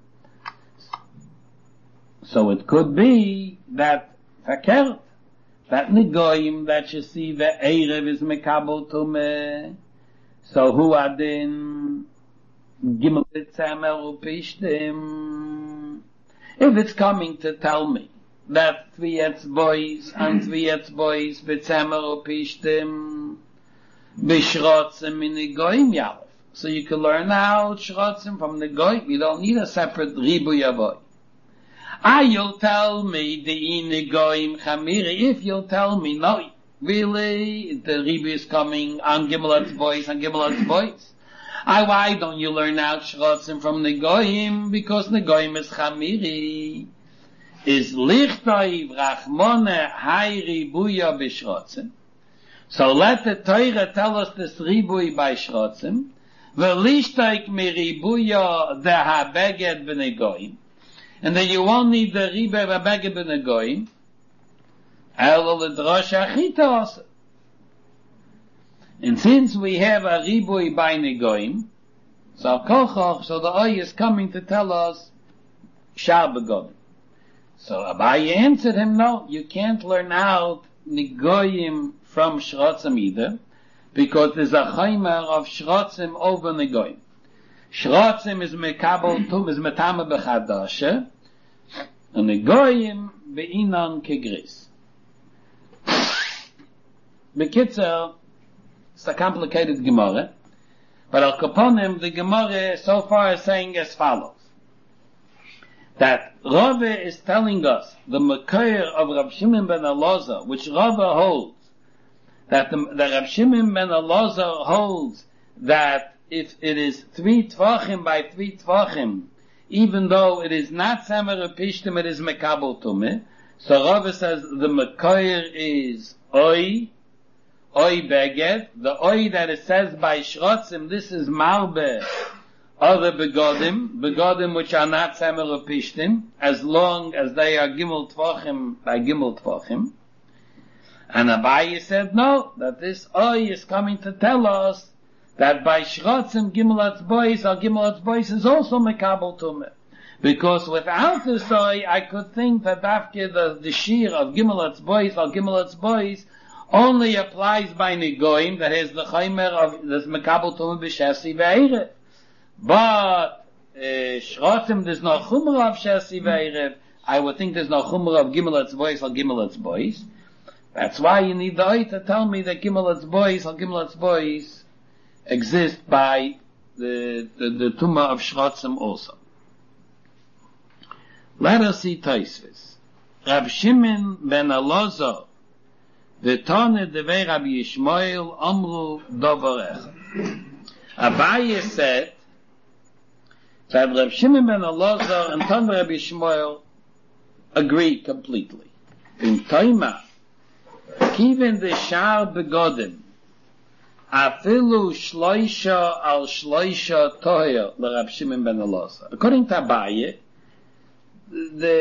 So it could be that fakert, that negoyim that shesiv ve'erev is mekabel tumeh. So who adin gimel tzamer upishtim? If it's coming to tell me that tvietz boys and tvietz boys b'tzamer upishtim b'shrotzim in the goyim yalef, so you can learn out shrotzim from the goyim. You don't need a separate ribuy avoy. You'll tell me the in goyim chamiri. If you'll tell me no, really the ribuy is coming on gimeletz boys and gimeletz boys. Why don't you learn out shrotzim from the goyim? Because the goyim is chamiri. Is lichtoi vrachmone hai ribuya b'shrotzim. So let the Torah tell us this ribuy by shrotzim. V'lishtoik mi ribuya the habeged b'nei goyim. And then you won't need the ribuy habeged b'nei goyim. Elo l'drosh achita also. And since we have a ribuy by negoyim, so the Oy is coming to tell us shar begodim. So Abaye answered him, no, you can't learn out negoyim from shrotzim either, because there's a chaymer of shrotzim over negoyim. Shrotzim is mekabel tum, is metame bechadashe, and negoyim beinan kegris. Bekitzer, it's a complicated Gemara, but al kaponim, the Gemara so far is saying as follows. That Rave is telling us the Mekayr of Rab Shimon ben Elazar, which Rave holds, that the Rab Shimon ben Elazar holds that if it is 3 tvachim by 3 tvachim, even though it is not Samer Upishtim, it is Mekabel Tumeh. So Rave says the Mekayr is Oy Beged, the Oy that it says by Shrotzim, this is Marbe, other begodim which are not Samer Upishtim, as long as they are Gimel Tvachim by Gimel Tvachim. And Abaye said no, that this Oy is coming to tell us that by Shrotzim Gimeletz Boys or Gimeletz Boys is also Mekabel Tumeh. Because without this Oy, I could think that after the shir of Gimeletz Boys or Gimeletz Boys only applies by Negoim, that is the Chaymer of this Mekabel Tumeh b'Shesi ve'erev. But Shrotzim, there's no Chumra of Shesi ve'erev. I would think there's no Chumra of Gimeletz Boys or Gimeletz Boys. That's why you need the Oy to tell me that Gimeletz Boys or Gimeletz Boys exist by the Tumah of Shrotzim also. Let us see Tosfos. Rab Shimon ben Elazar v'tane devei Rabbi Yishmael amru davar echad. Abaye said that Rab Shimon ben Elazar and Tane Rabbi Yishmael agree completely. In Toima, kiven the shar begodim, afilu shloisha al shloisha toher l'Rab Shimon ben Elazar. According to Abaye, the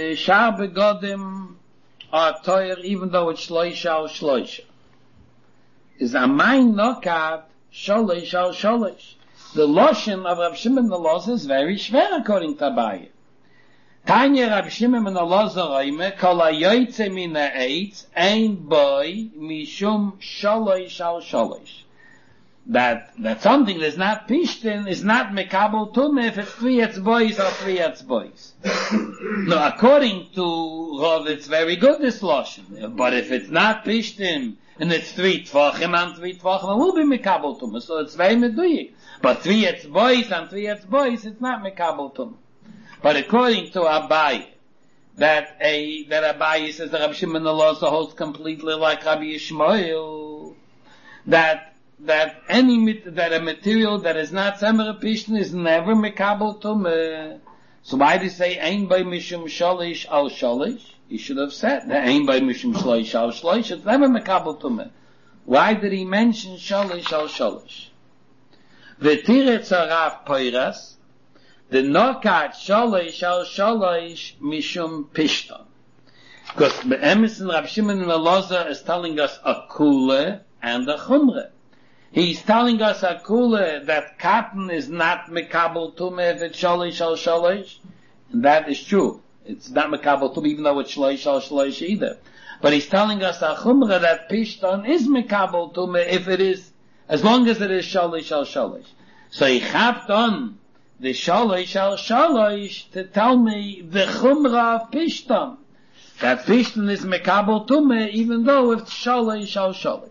the shar begodim are toyer, even though it's shloisha al shloisha. Is a mein knockout sholish al sholish. The loshen of Rav Shimon ben Elazar is very schwer according to Abaye. Tanya Rav Shimon ben Elazar oime kol hayoytze min ha'etz ein boy mishum sholish al sholish. That something that's not pishtin is not mekabel tumah if it's 3 etzbois or 3 etzbois. No, according to Rav, it's very good this loshen. But if it's not pishtin and it's 3 tvachim and 3 tvachim, it will be mekabel tumah. So it's very meduyik. But 3 etzbois and 3 etzbois, it's not mekabel tumah. But according to Abaye, that Abaye says that Rabbi Shimon ben Elazar holds completely like Rabbi Yishmael, that a material that is not Semer Pishtin is never mekabel tumah. So why did he say ein by mishum shalish al shalish? He should have said that ein by mishum shalish al shalish. It's never mekabel tumah. Why did he mention shalish al shalish? V'tiretz harav poiras, the knockout shalish al shalish mishum pishton. Because Emerson Rabbi Shimon ben Elazar is telling us a kula and a chumrah. He's telling us a kula that cotton is not mekabel tumah if it's shalish al shalish, and that is true. It's not mekabel tumah even though it's shalish al shalish either. But he's telling us a chumrah that pishton is mekabel tumah if it is, as long as it is shalish al shalish. So he chapped on the shalish al shalish to tell me the chumrah of pishton, that pishton is mekabel tumah even though it's shalish al shalish.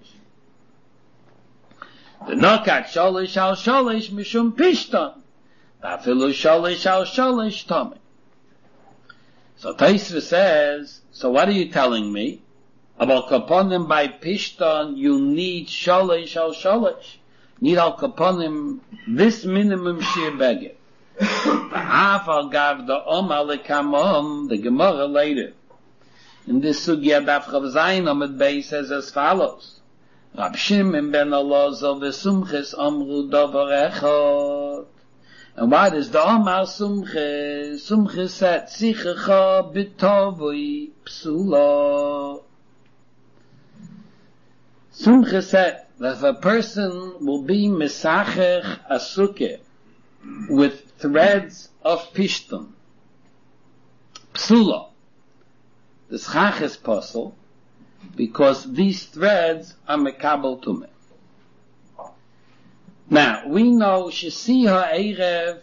The knockout shalish al shalish mishum pishton, afilu shalish al shalish tameh. So Taisva says, so what are you telling me? About kaponim by pishton, you need shalish al shalish. Need al kaponim this minimum shir beged. Ba'af al gav the omar lekamon, the Gemara later. In this sugya daf chav zayin amid bay says as follows. Rab Shimon ben Elazar v'sumches amru davar echad. And what is the Amar Sumches? Sumches said, Tzichecha b'tovui psula. Sumches said that if a person will be mesachech asukeh with threads of pishton, psula, the schach is possible, because these threads are mekabel tumeh. Now, we know Shesiha Erev,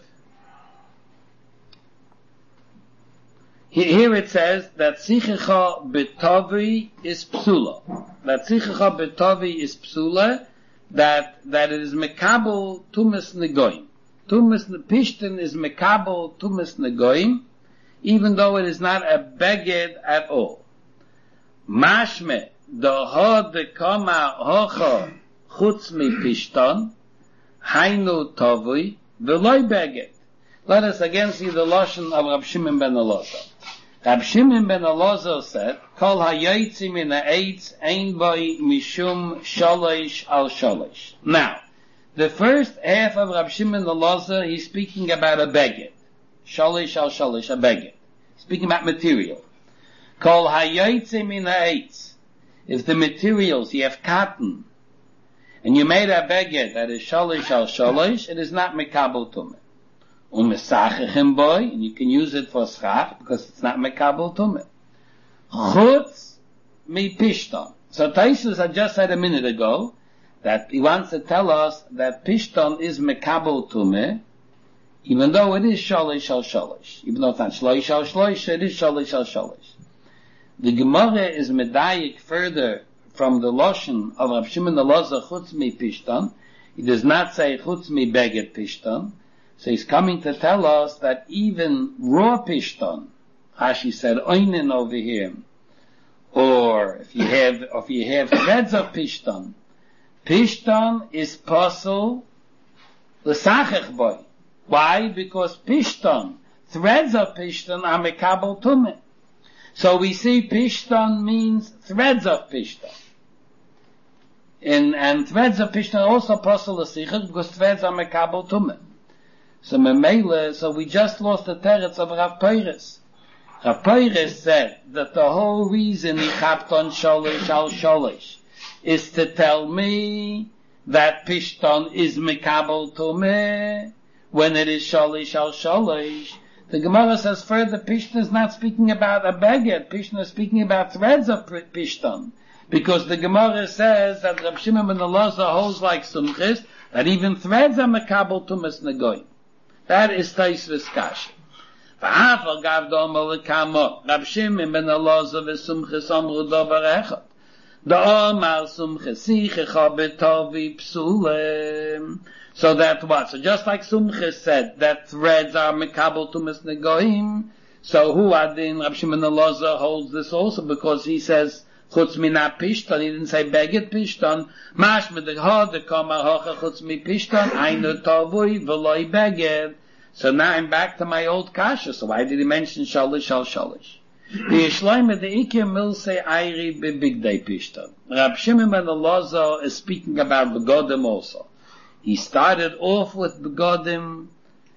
here it says that Tzichecha b'tovi is psula. That Tzichecha b'tovi is psula, that it is mekabel tumas negoim. Tumas pishtin is mekabel tumas negoim, even though it is not a beged at all. Mashme, the ho de kama hocha chutz mi pishton, hainu tovui, v'loi beged. Let us again see the lashon of Rab Shimon ben Elazar. Rab Shimon ben Elazar said, Kol hayotzi min ha'etz ein boi mishum shalish al shalish. Now, the first half of Rab Shimon ben Elazar, he's speaking about a beged. Shalish al shalish, a beged. Speaking about material. Kol hayotzi min ha'etz. If the materials, you have cotton, and you made a beged that is shalish al shalish, it is not mekabel tumeh. Umesachechem boy, and you can use it for schach because it's not mekabel tumeh. Chutz mi pishton. So Taisus had just said a minute ago that he wants to tell us that pishton is mekabel tumeh, even though it is shalish al shalish. Even though it's not shalish al shalish, it is shalish al shalish. The Gemara is medayik further from the lashon of Rav Shimon Elazar chutz mi pishton. He does not say chutz mi beged pishton. So he's coming to tell us that even raw pishton, Rashi said oinen over here, or if you have threads of pishton, pishton is possible l'sachech boy. Why? Because pishton, threads of pishton are mekabel tumeh. So we see pishton means threads of pishton. And threads of pishton are also possible l'sichach because threads are mekabel tumeh. So we just lost the teretz of Rav Peiris. Rapoire said that the whole reason he chapped on sholish al sholish is to tell me that Pishton is mekabel tumeh when it is sholish al sholish. The Gemara says further, Pishton is not speaking about a beged. Pishton is speaking about threads of Pishton. Because the Gemara says that Rab Shimon ben Elazar holds like Sumchis, that even threads are mekabel tumas negoyim. That is Taisvis Kasha. V'afal gav domo lekamo. Rab Shimon ben Elazar v'Sumchis amru davar echad. Da'omar Sumchis ichecha betovi psulem. So that what? So just like Sumchis said that threads are mekabel tumas negoyim, so who adin Rab Shimon ben Elazar holds this also because he says chutz mina pishton, he didn't say beged pishton, mash med the kamar hocha chutz mi pishton, ainu tovui v'loi beged. So now I'm back to my old kasha, so why did he mention shalish al shalish? The Yishloime the Ikir Milse Ayri bebigdei pishton. Rab Shimon ben Elazar is speaking about begodim also. He started off with begodim,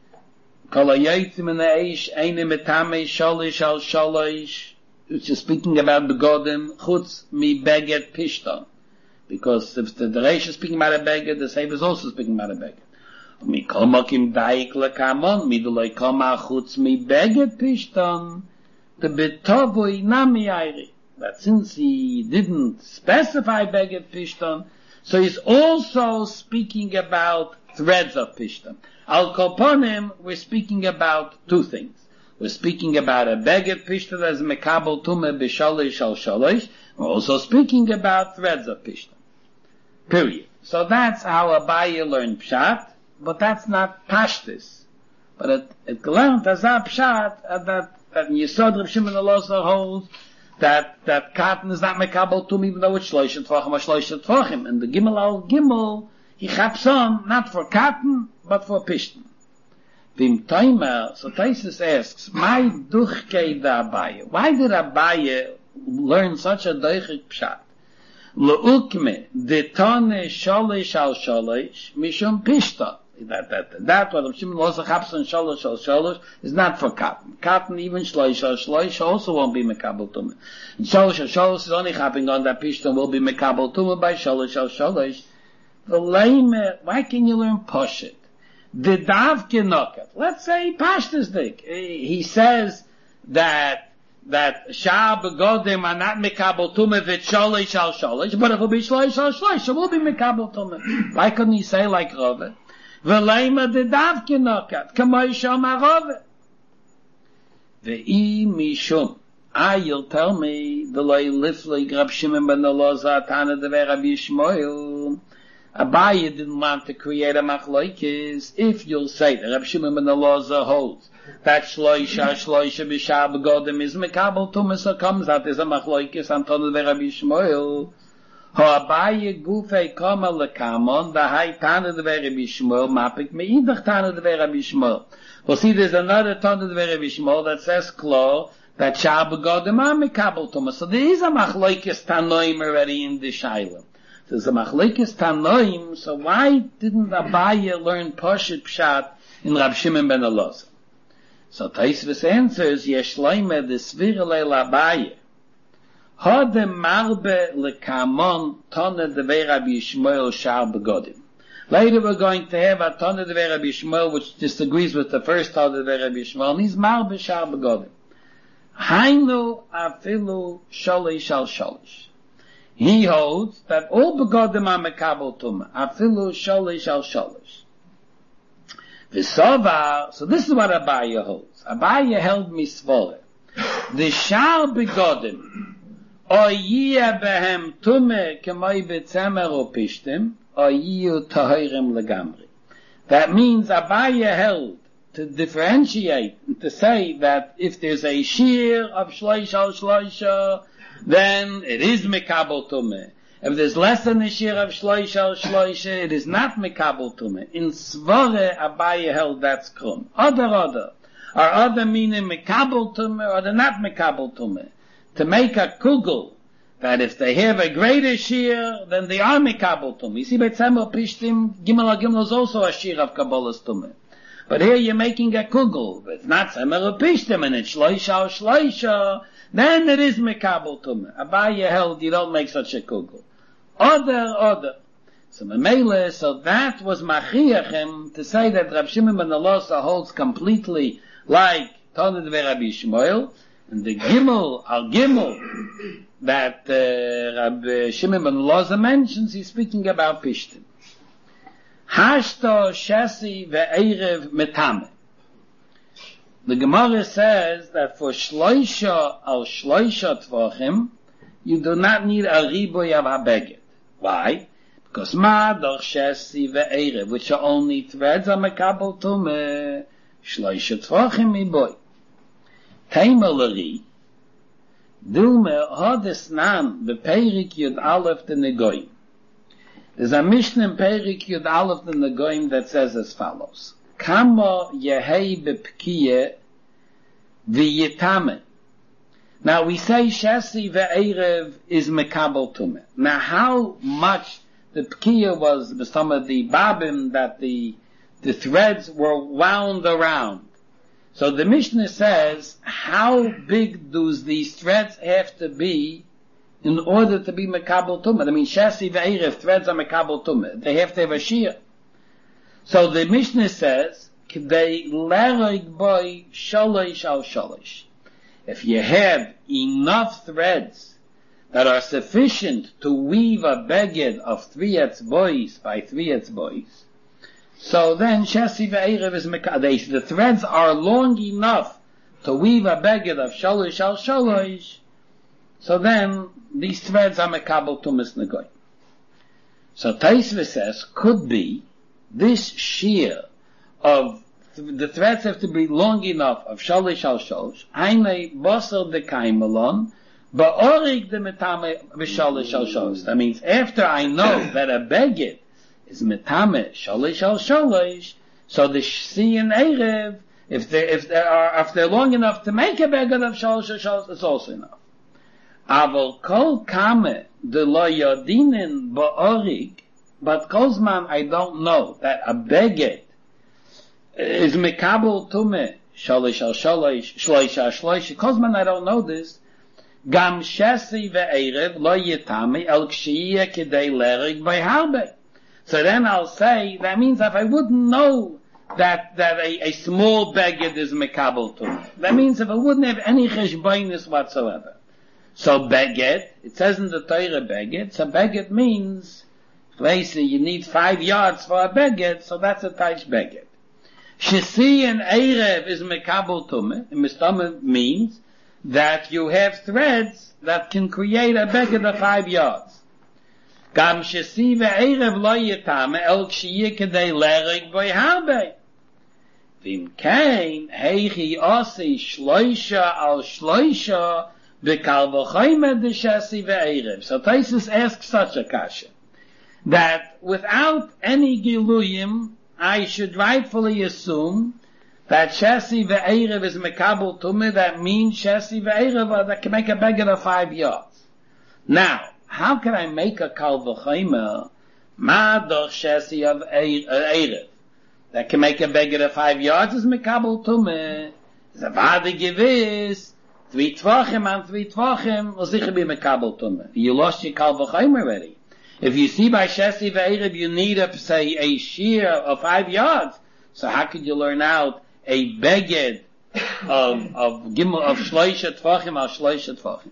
kol hayotzim in the eish, eine metame shalish al shalish, which is speaking about begodim, chutz mi beged pishton. Because if the Reish is speaking about a beged, the Sefer is also speaking about a beged. Mi kol mokim daik lekamon, mi duloi koma chutz mi beged pishton, the betovoi nami ayri. But since he didn't specify beged pishton, so he's also speaking about threads of pishton. Al koponim, we're speaking about two things. We're speaking about a beged pishton as mekabel tumeh b'shalish al shalish. We're also speaking about threads of pishton. Period. So that's how Abaye learned pshat, but that's not pashtis. But it learned as a pshat that Yesod Reb Shimon Elazar holds that cotton is not mekabel tumeh even though it's shloisha tvachim or shloisha tvachim. And the gimel al gimel he chaps on not for cotton but for pishton. Vim Toimer, so Taisus asks, "My duchke da Abaye? Why did Abaye learn such a doichik pshat? Leukme detone sholish al sholish mishum pishta." That what Shimon also chaps on sholish al sholish is not for cotton. Cotton, even shloish al shloish, also won't be mekabel tumah. And sholish al sholish is only chapping on that pishta will be mekabel tumah by sholish al sholish. Why can you learn Poshet? The Dav Kenokat. Let's say Pashtasdik. He says that Shah begodim are not mekabel tumah v'et sholish al sholish, but if it will be shloish al shloish, it will be mekabel tumah. Why couldn't he say like Rove? V'leima the Dav Kenokat, kamoi shomar Rove. Ve'i mishum. You'll tell me the loy liflei Rab Shimon ben Elazar tana devei Rabbi Yishmael. Abaye didn't want to create a machlokes. If you'll say that Rab Shimon ben Elazar holds that shloisha b'shar begodim is mekabel tumah, so comes out as a machlokes Anton de Rabbi Yishmael. Ha Abaye gufei kama lekamon the high tana de Rabbi Yishmael mapik meidach tana de Rabbi Yishmael. Well, see, there's another tana de Rabbi Yishmael that says klar that shar begodim are mekabel tumah. So there is a machlokes tanoim already in the shaila. There's a machlekes tanoim, so why didn't Abaye learn Poshet Pshat in Rab Shimon ben Elazar? So Taisvis answers, Yesh loime the svira leil Abaye. Hode marbe lekamon tonne devei Rabbi Yishmael shar begodim. Later we're going to have a tonne devei Rabbi Yishmael which disagrees with the first tonne devei Rabbi Yishmael, and he's marbe shar begodim. Hainu afilu sholish al sholish. He holds that all begodim are mekabel tumah, afilu sholish al sholish. V'sovar, so this is what Abaye holds. Abaye held misvore. The shar begodim, o yiyah behem tumah k'moi b'tzemer o pishtim, o yiyu tahirim legamri. That means Abaye held to differentiate, to say that if there's a shear of shloish al shloisha, then it is mekabel tumah. If there's less than a shear of shloish al shloisha, it is not mekabel tumah. In svore, Abaye held that's krum. Other. Are other meaning mekabel tumah or they're not mekabel tumah? To make a kugel, that if they have a greater shear, then they are mekabel tumah. You see, by Tzemel Pishtim, Gimel HaGimel is also a shear of Kabbalah's tumah. But here you're making a kugel. It's not Semer Pishtim, and it's Shloisha or Shloisha. Then it is Mekabel Tumah. Abaye held you don't make such a kugel. Other. So Memele, so that was Machiachim to say that Rab Shimon ben Elazar holds completely like Tanna Devei Rabbi Yishmael, and the Gimel that Rab Shimon ben Elazar mentions, he's speaking about Pishtim. Hashto Shesi ve'erev metame. The Gemara says that for Shloisha al Shloisha Tvachim, you do not need a riboy of habeged. Why? Because Madach Shesi ve'erev, which are only threads on Mekabel Tumah, Shloisha Tvachim miboy. Teimeleri, Dilme Hodes Nan bePeirik Yud Aleph the Negoim. There's a Mishnah in Peirik Yud Aleph the Negoim that says as follows: Kama Yehei bePkiye v'Yitame. Now we say Shesi ve'erev is Mekabel Tumah. Now how much the Pkiya was some of the babim that the threads were wound around. So the Mishnah says, how big do these threads have to be in order to be Mekabel Tumah? I mean, Shesi ve'erev, threads are Mekabel Tumah. They have to have a shear. So the Mishnah says, K'dei lerig boy sholish al sholish. If you have enough threads that are sufficient to weave a beged of 3 etzbois by 3 etzbois, so then Shesi ve'erev is Mekabel. The threads are long enough to weave a beged of sholish al sholish, so then these threads are Mekabel Tumas Negoy. So Taisva says, could be this shear of the threads have to be long enough of sholish al sholish. Eine basar de kaimelon, ba'orig de metame v'sholish al sholish. That means after I know that a beged is metame sholish al sholish, so the Shsi and Erev, if they're long enough to make a beged of sholish al sholish, it's also enough. Aval kol kame de lo yodinin ba'orig, but kozman I don't know that a beged is Mekabel Tumah sholish al sholish, shloish al shloish. Kozman I don't know this. Gam Shesi ve'erev lo yitame el kshiyeh k'dei lerig by harbe. So then I'll say, that means if I wouldn't know that a small beged is Mekabel Tumah, that means if I wouldn't have any cheshbonis whatsoever. So beged, it says in the Torah beged, so beged means, basically you need 5 yards for a beged, so that's a taish beged. Shesi and Erev is Mekabel Tumah, and Mistama means that you have threads that can create a beged of 5 yards. Gam Shesi ve'erev lo yitame el kshiyeh k'dei lerig boi harbe. V'im kein heichi osi shloisha al shloisha b'kal v'choyme de Shesi ve'erev. So Taisus asks such a kasha, that without any giluyim, I should rightfully assume that Shesi ve'erev is Mekabel Tumah. That means Shesi ve'erev that can make a beged of 5 yards. Now, how can I make a kal v'chomer madach Shesi of erev that can make a beged of 5 yards is Mekabel Tumah? Zavadi gewiss 3 tvachim and 3 tvachim will sicher be Mekabel Tumah. You lost your kal v'chomer already. If you see by Shesi ve'erev you need a shear of 5 yards, so how could you learn out a beged of shloisha tvachim al shloisha tvachim?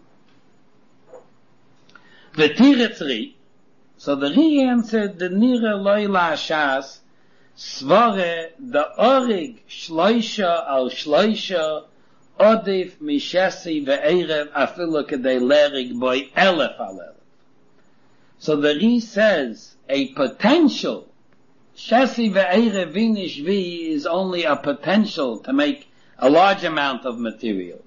The Tiretzri, so the Ri answered the Nira Loila Shas, Svare, the Orig Shloisha al Shloisha, Odif Mishesi ve'erev afilu kedei lerig boy elef al elef. So the Ri says a potential Shesi ve'erev vinish vi is only a potential to make a large amount of material.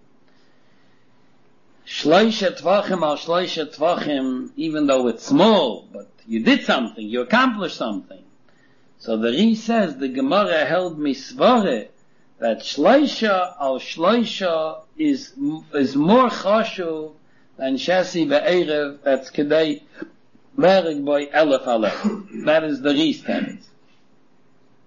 Shloisha tvachim al shloisha tvachim, even though it's small, but you did something, you accomplished something. So the Ri says the Gemara held misvare that shloisha al shloisha is more chashuv than Shesi ve'erev that's kedei lerig boy elef alef. That is the Ri's tenet.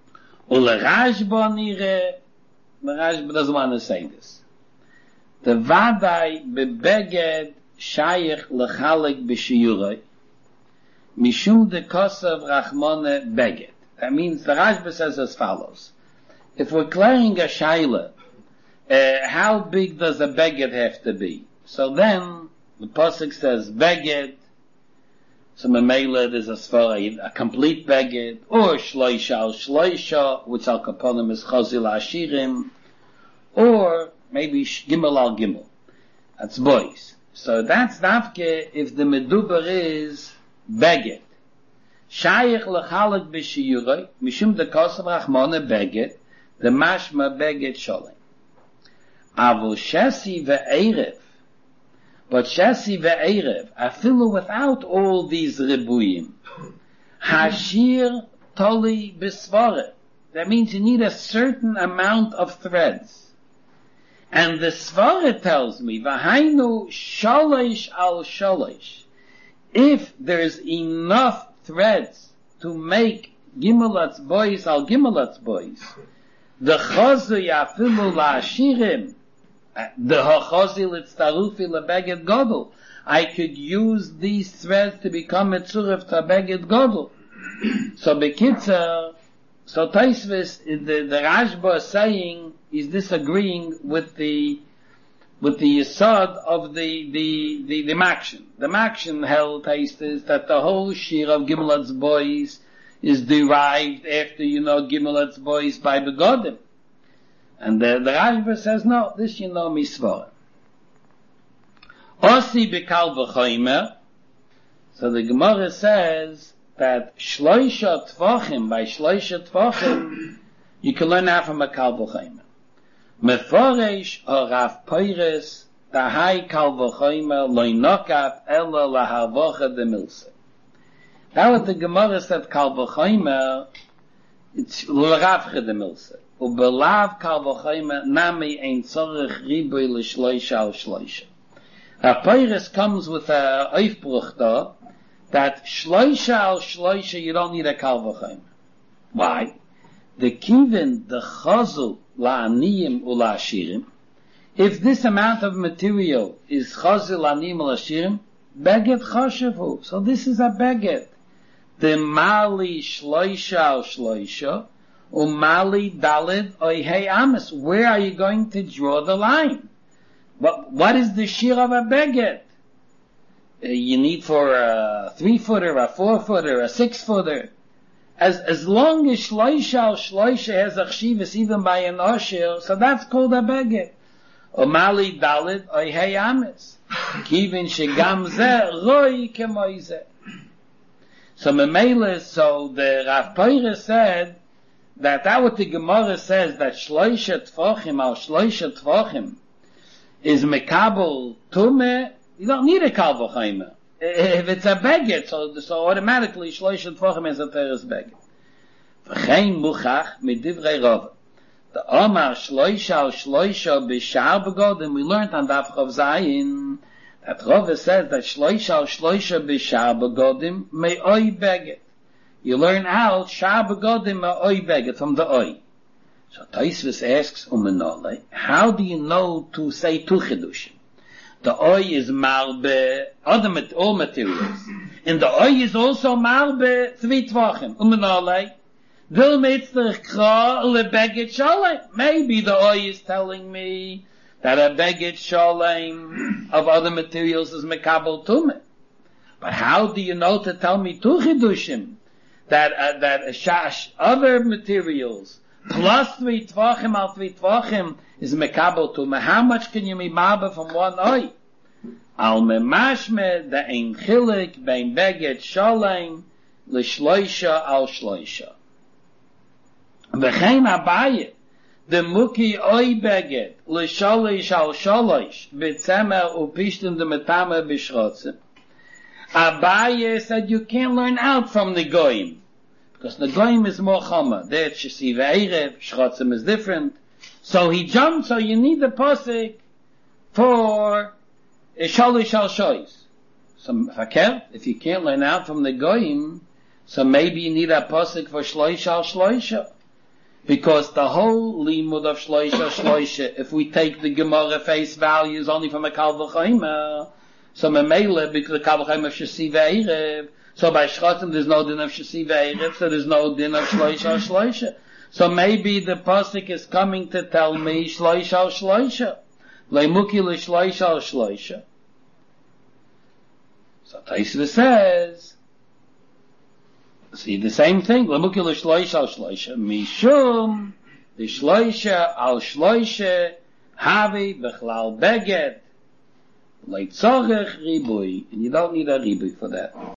Ule Rashba nire, the Rashba doesn't want to say this. The Vadai bebeged shayich lechalik b'shiyurei, mishum de kosav rachmone beged. That means the Rashba says as follows. If we're clearing a shayla, how big does a beged have to be? So then, the Pasuk says beged, so Memela there's a complete beged, or shloisha al shloisha, which al kaponim is chazil ashirim, or maybe gimel al gimel. That's boys. So that's dafke if the medubar is beged. Shayich lechalek b'shiyurei, mishum de kosav rachmone beged, the mashma beged sholem. Avol shesi ve'erev, but shesi ve'erev, afilu without all these ribuyim, hashir toli b'svare. That means you need a certain amount of threads. And the svara tells me, v'hainu shalish al shalish. If there's enough threads to make gimelatz boys al gimelatz boys, the chazu yafilu la'ashirim, the hachazi litztarufi lebeged gadol. I could use these threads to become a tzuref to beged gadol. So bekitzer, so Taisvis, the Rashba is saying, is disagreeing with the yesod of the Makshin. The Makshin held Taisvis that the whole shir of Gimelat's boys is derived after Gimelat's boys by begodim. And the Rashba says, no, this misvara. Osi bekal v'choymer. So the Gemara says that shloisha tvachim, by shloisha tvachim, you can learn that from a kal v'choymer. Meforesh or Rav Peiris, the high kal v'choymer, loy nokat ela lahavocha de milse. That what the Gemara said kal v'choymer, it's l'ravcha de milse. Ubelav kal v'choymer nami ein tzorich riboy l'shloisha al shloisha. Rav Peiris comes with a oifbruch da, that shloisha al shloisha you don't need a kal v'choymer. Why? The kivin, the chazul, la'aniyim u'la'ashirim, if this amount of material is chazul la'aniyim u'la'ashirim, beged chashavu. So this is a beged. The mali shloisha al shloisha, umali dalid oihei amis. Where are you going to draw the line? What is the shir of a beged? You need for a 3-footer, a 4-footer, a 6-footer. As long as shloisha al shloisha has a chshivas even by an osher, so that's called a beged. Umali dalid oihei amis. Kivin shegam zeh roi kemoizeh. So Memele, so the Rav Peiris said that what the Gemara says, that shloisha tfachim al shloisha tfachim is mekabel tume, you don't need a kal v'choymer. If it's a beged, so automatically shloisha tfachim is a teres beged. V'chein muchach midivrei Rav. The Omar shloisha al shloisha b'shar begodim, we learned on Daf Chav Zayin, that Rav says that shloisha al shloisha b'shar begodim me'oi beged. You learn out shar begodim me'oi beged from the oi. So Taisvis asks Umenole, how do you know to say two chidushim? The oi is marbe all materials, and the oi is also marbe 3 tvachim. Umenole, vil mitzvah kra lebeged shalem. Maybe the oi is telling me that a beged shalem of other materials is mekabel tumah. But how do you know to tell me two chidushim that other materials plus 3 tvachim al 3 tvachim is mekabel tumah? How much can you mimabe from one oi? Al memashme da ein chilik bein beged shalem l'shloisha al shloisha. V'chein Abaye, the muki oi beged l'shalish al shalish b'tzemer upishtim de metame b'shrotzim. Abaye said you can't learn out from the goyim, because the goyim is more chama. There shesi ve'erev, shrotzim is different. So he jumped. So you need the pasuk for shalish al shois. So if you can't learn out from the goyim, so maybe you need a pasuk for shloisha al shloisha. Because the whole limud of shloisha, if we take the Gemara face value, is only from a kal v'chomer. So memele, because the kal v'chomer of shesi ve'erev. So by shchotim, there's no din of shesi ve'erev, so there's no din of shloisha. So maybe the pasuk is coming to tell me shloisha. Leimuki l'shloisha. So Taisva says, see the same thing. Leimuki l'shloisha. Mishum, the shloisha al shloisha, havi b'chlal beged, leitzorech ribui. And you don't need a ribui for that.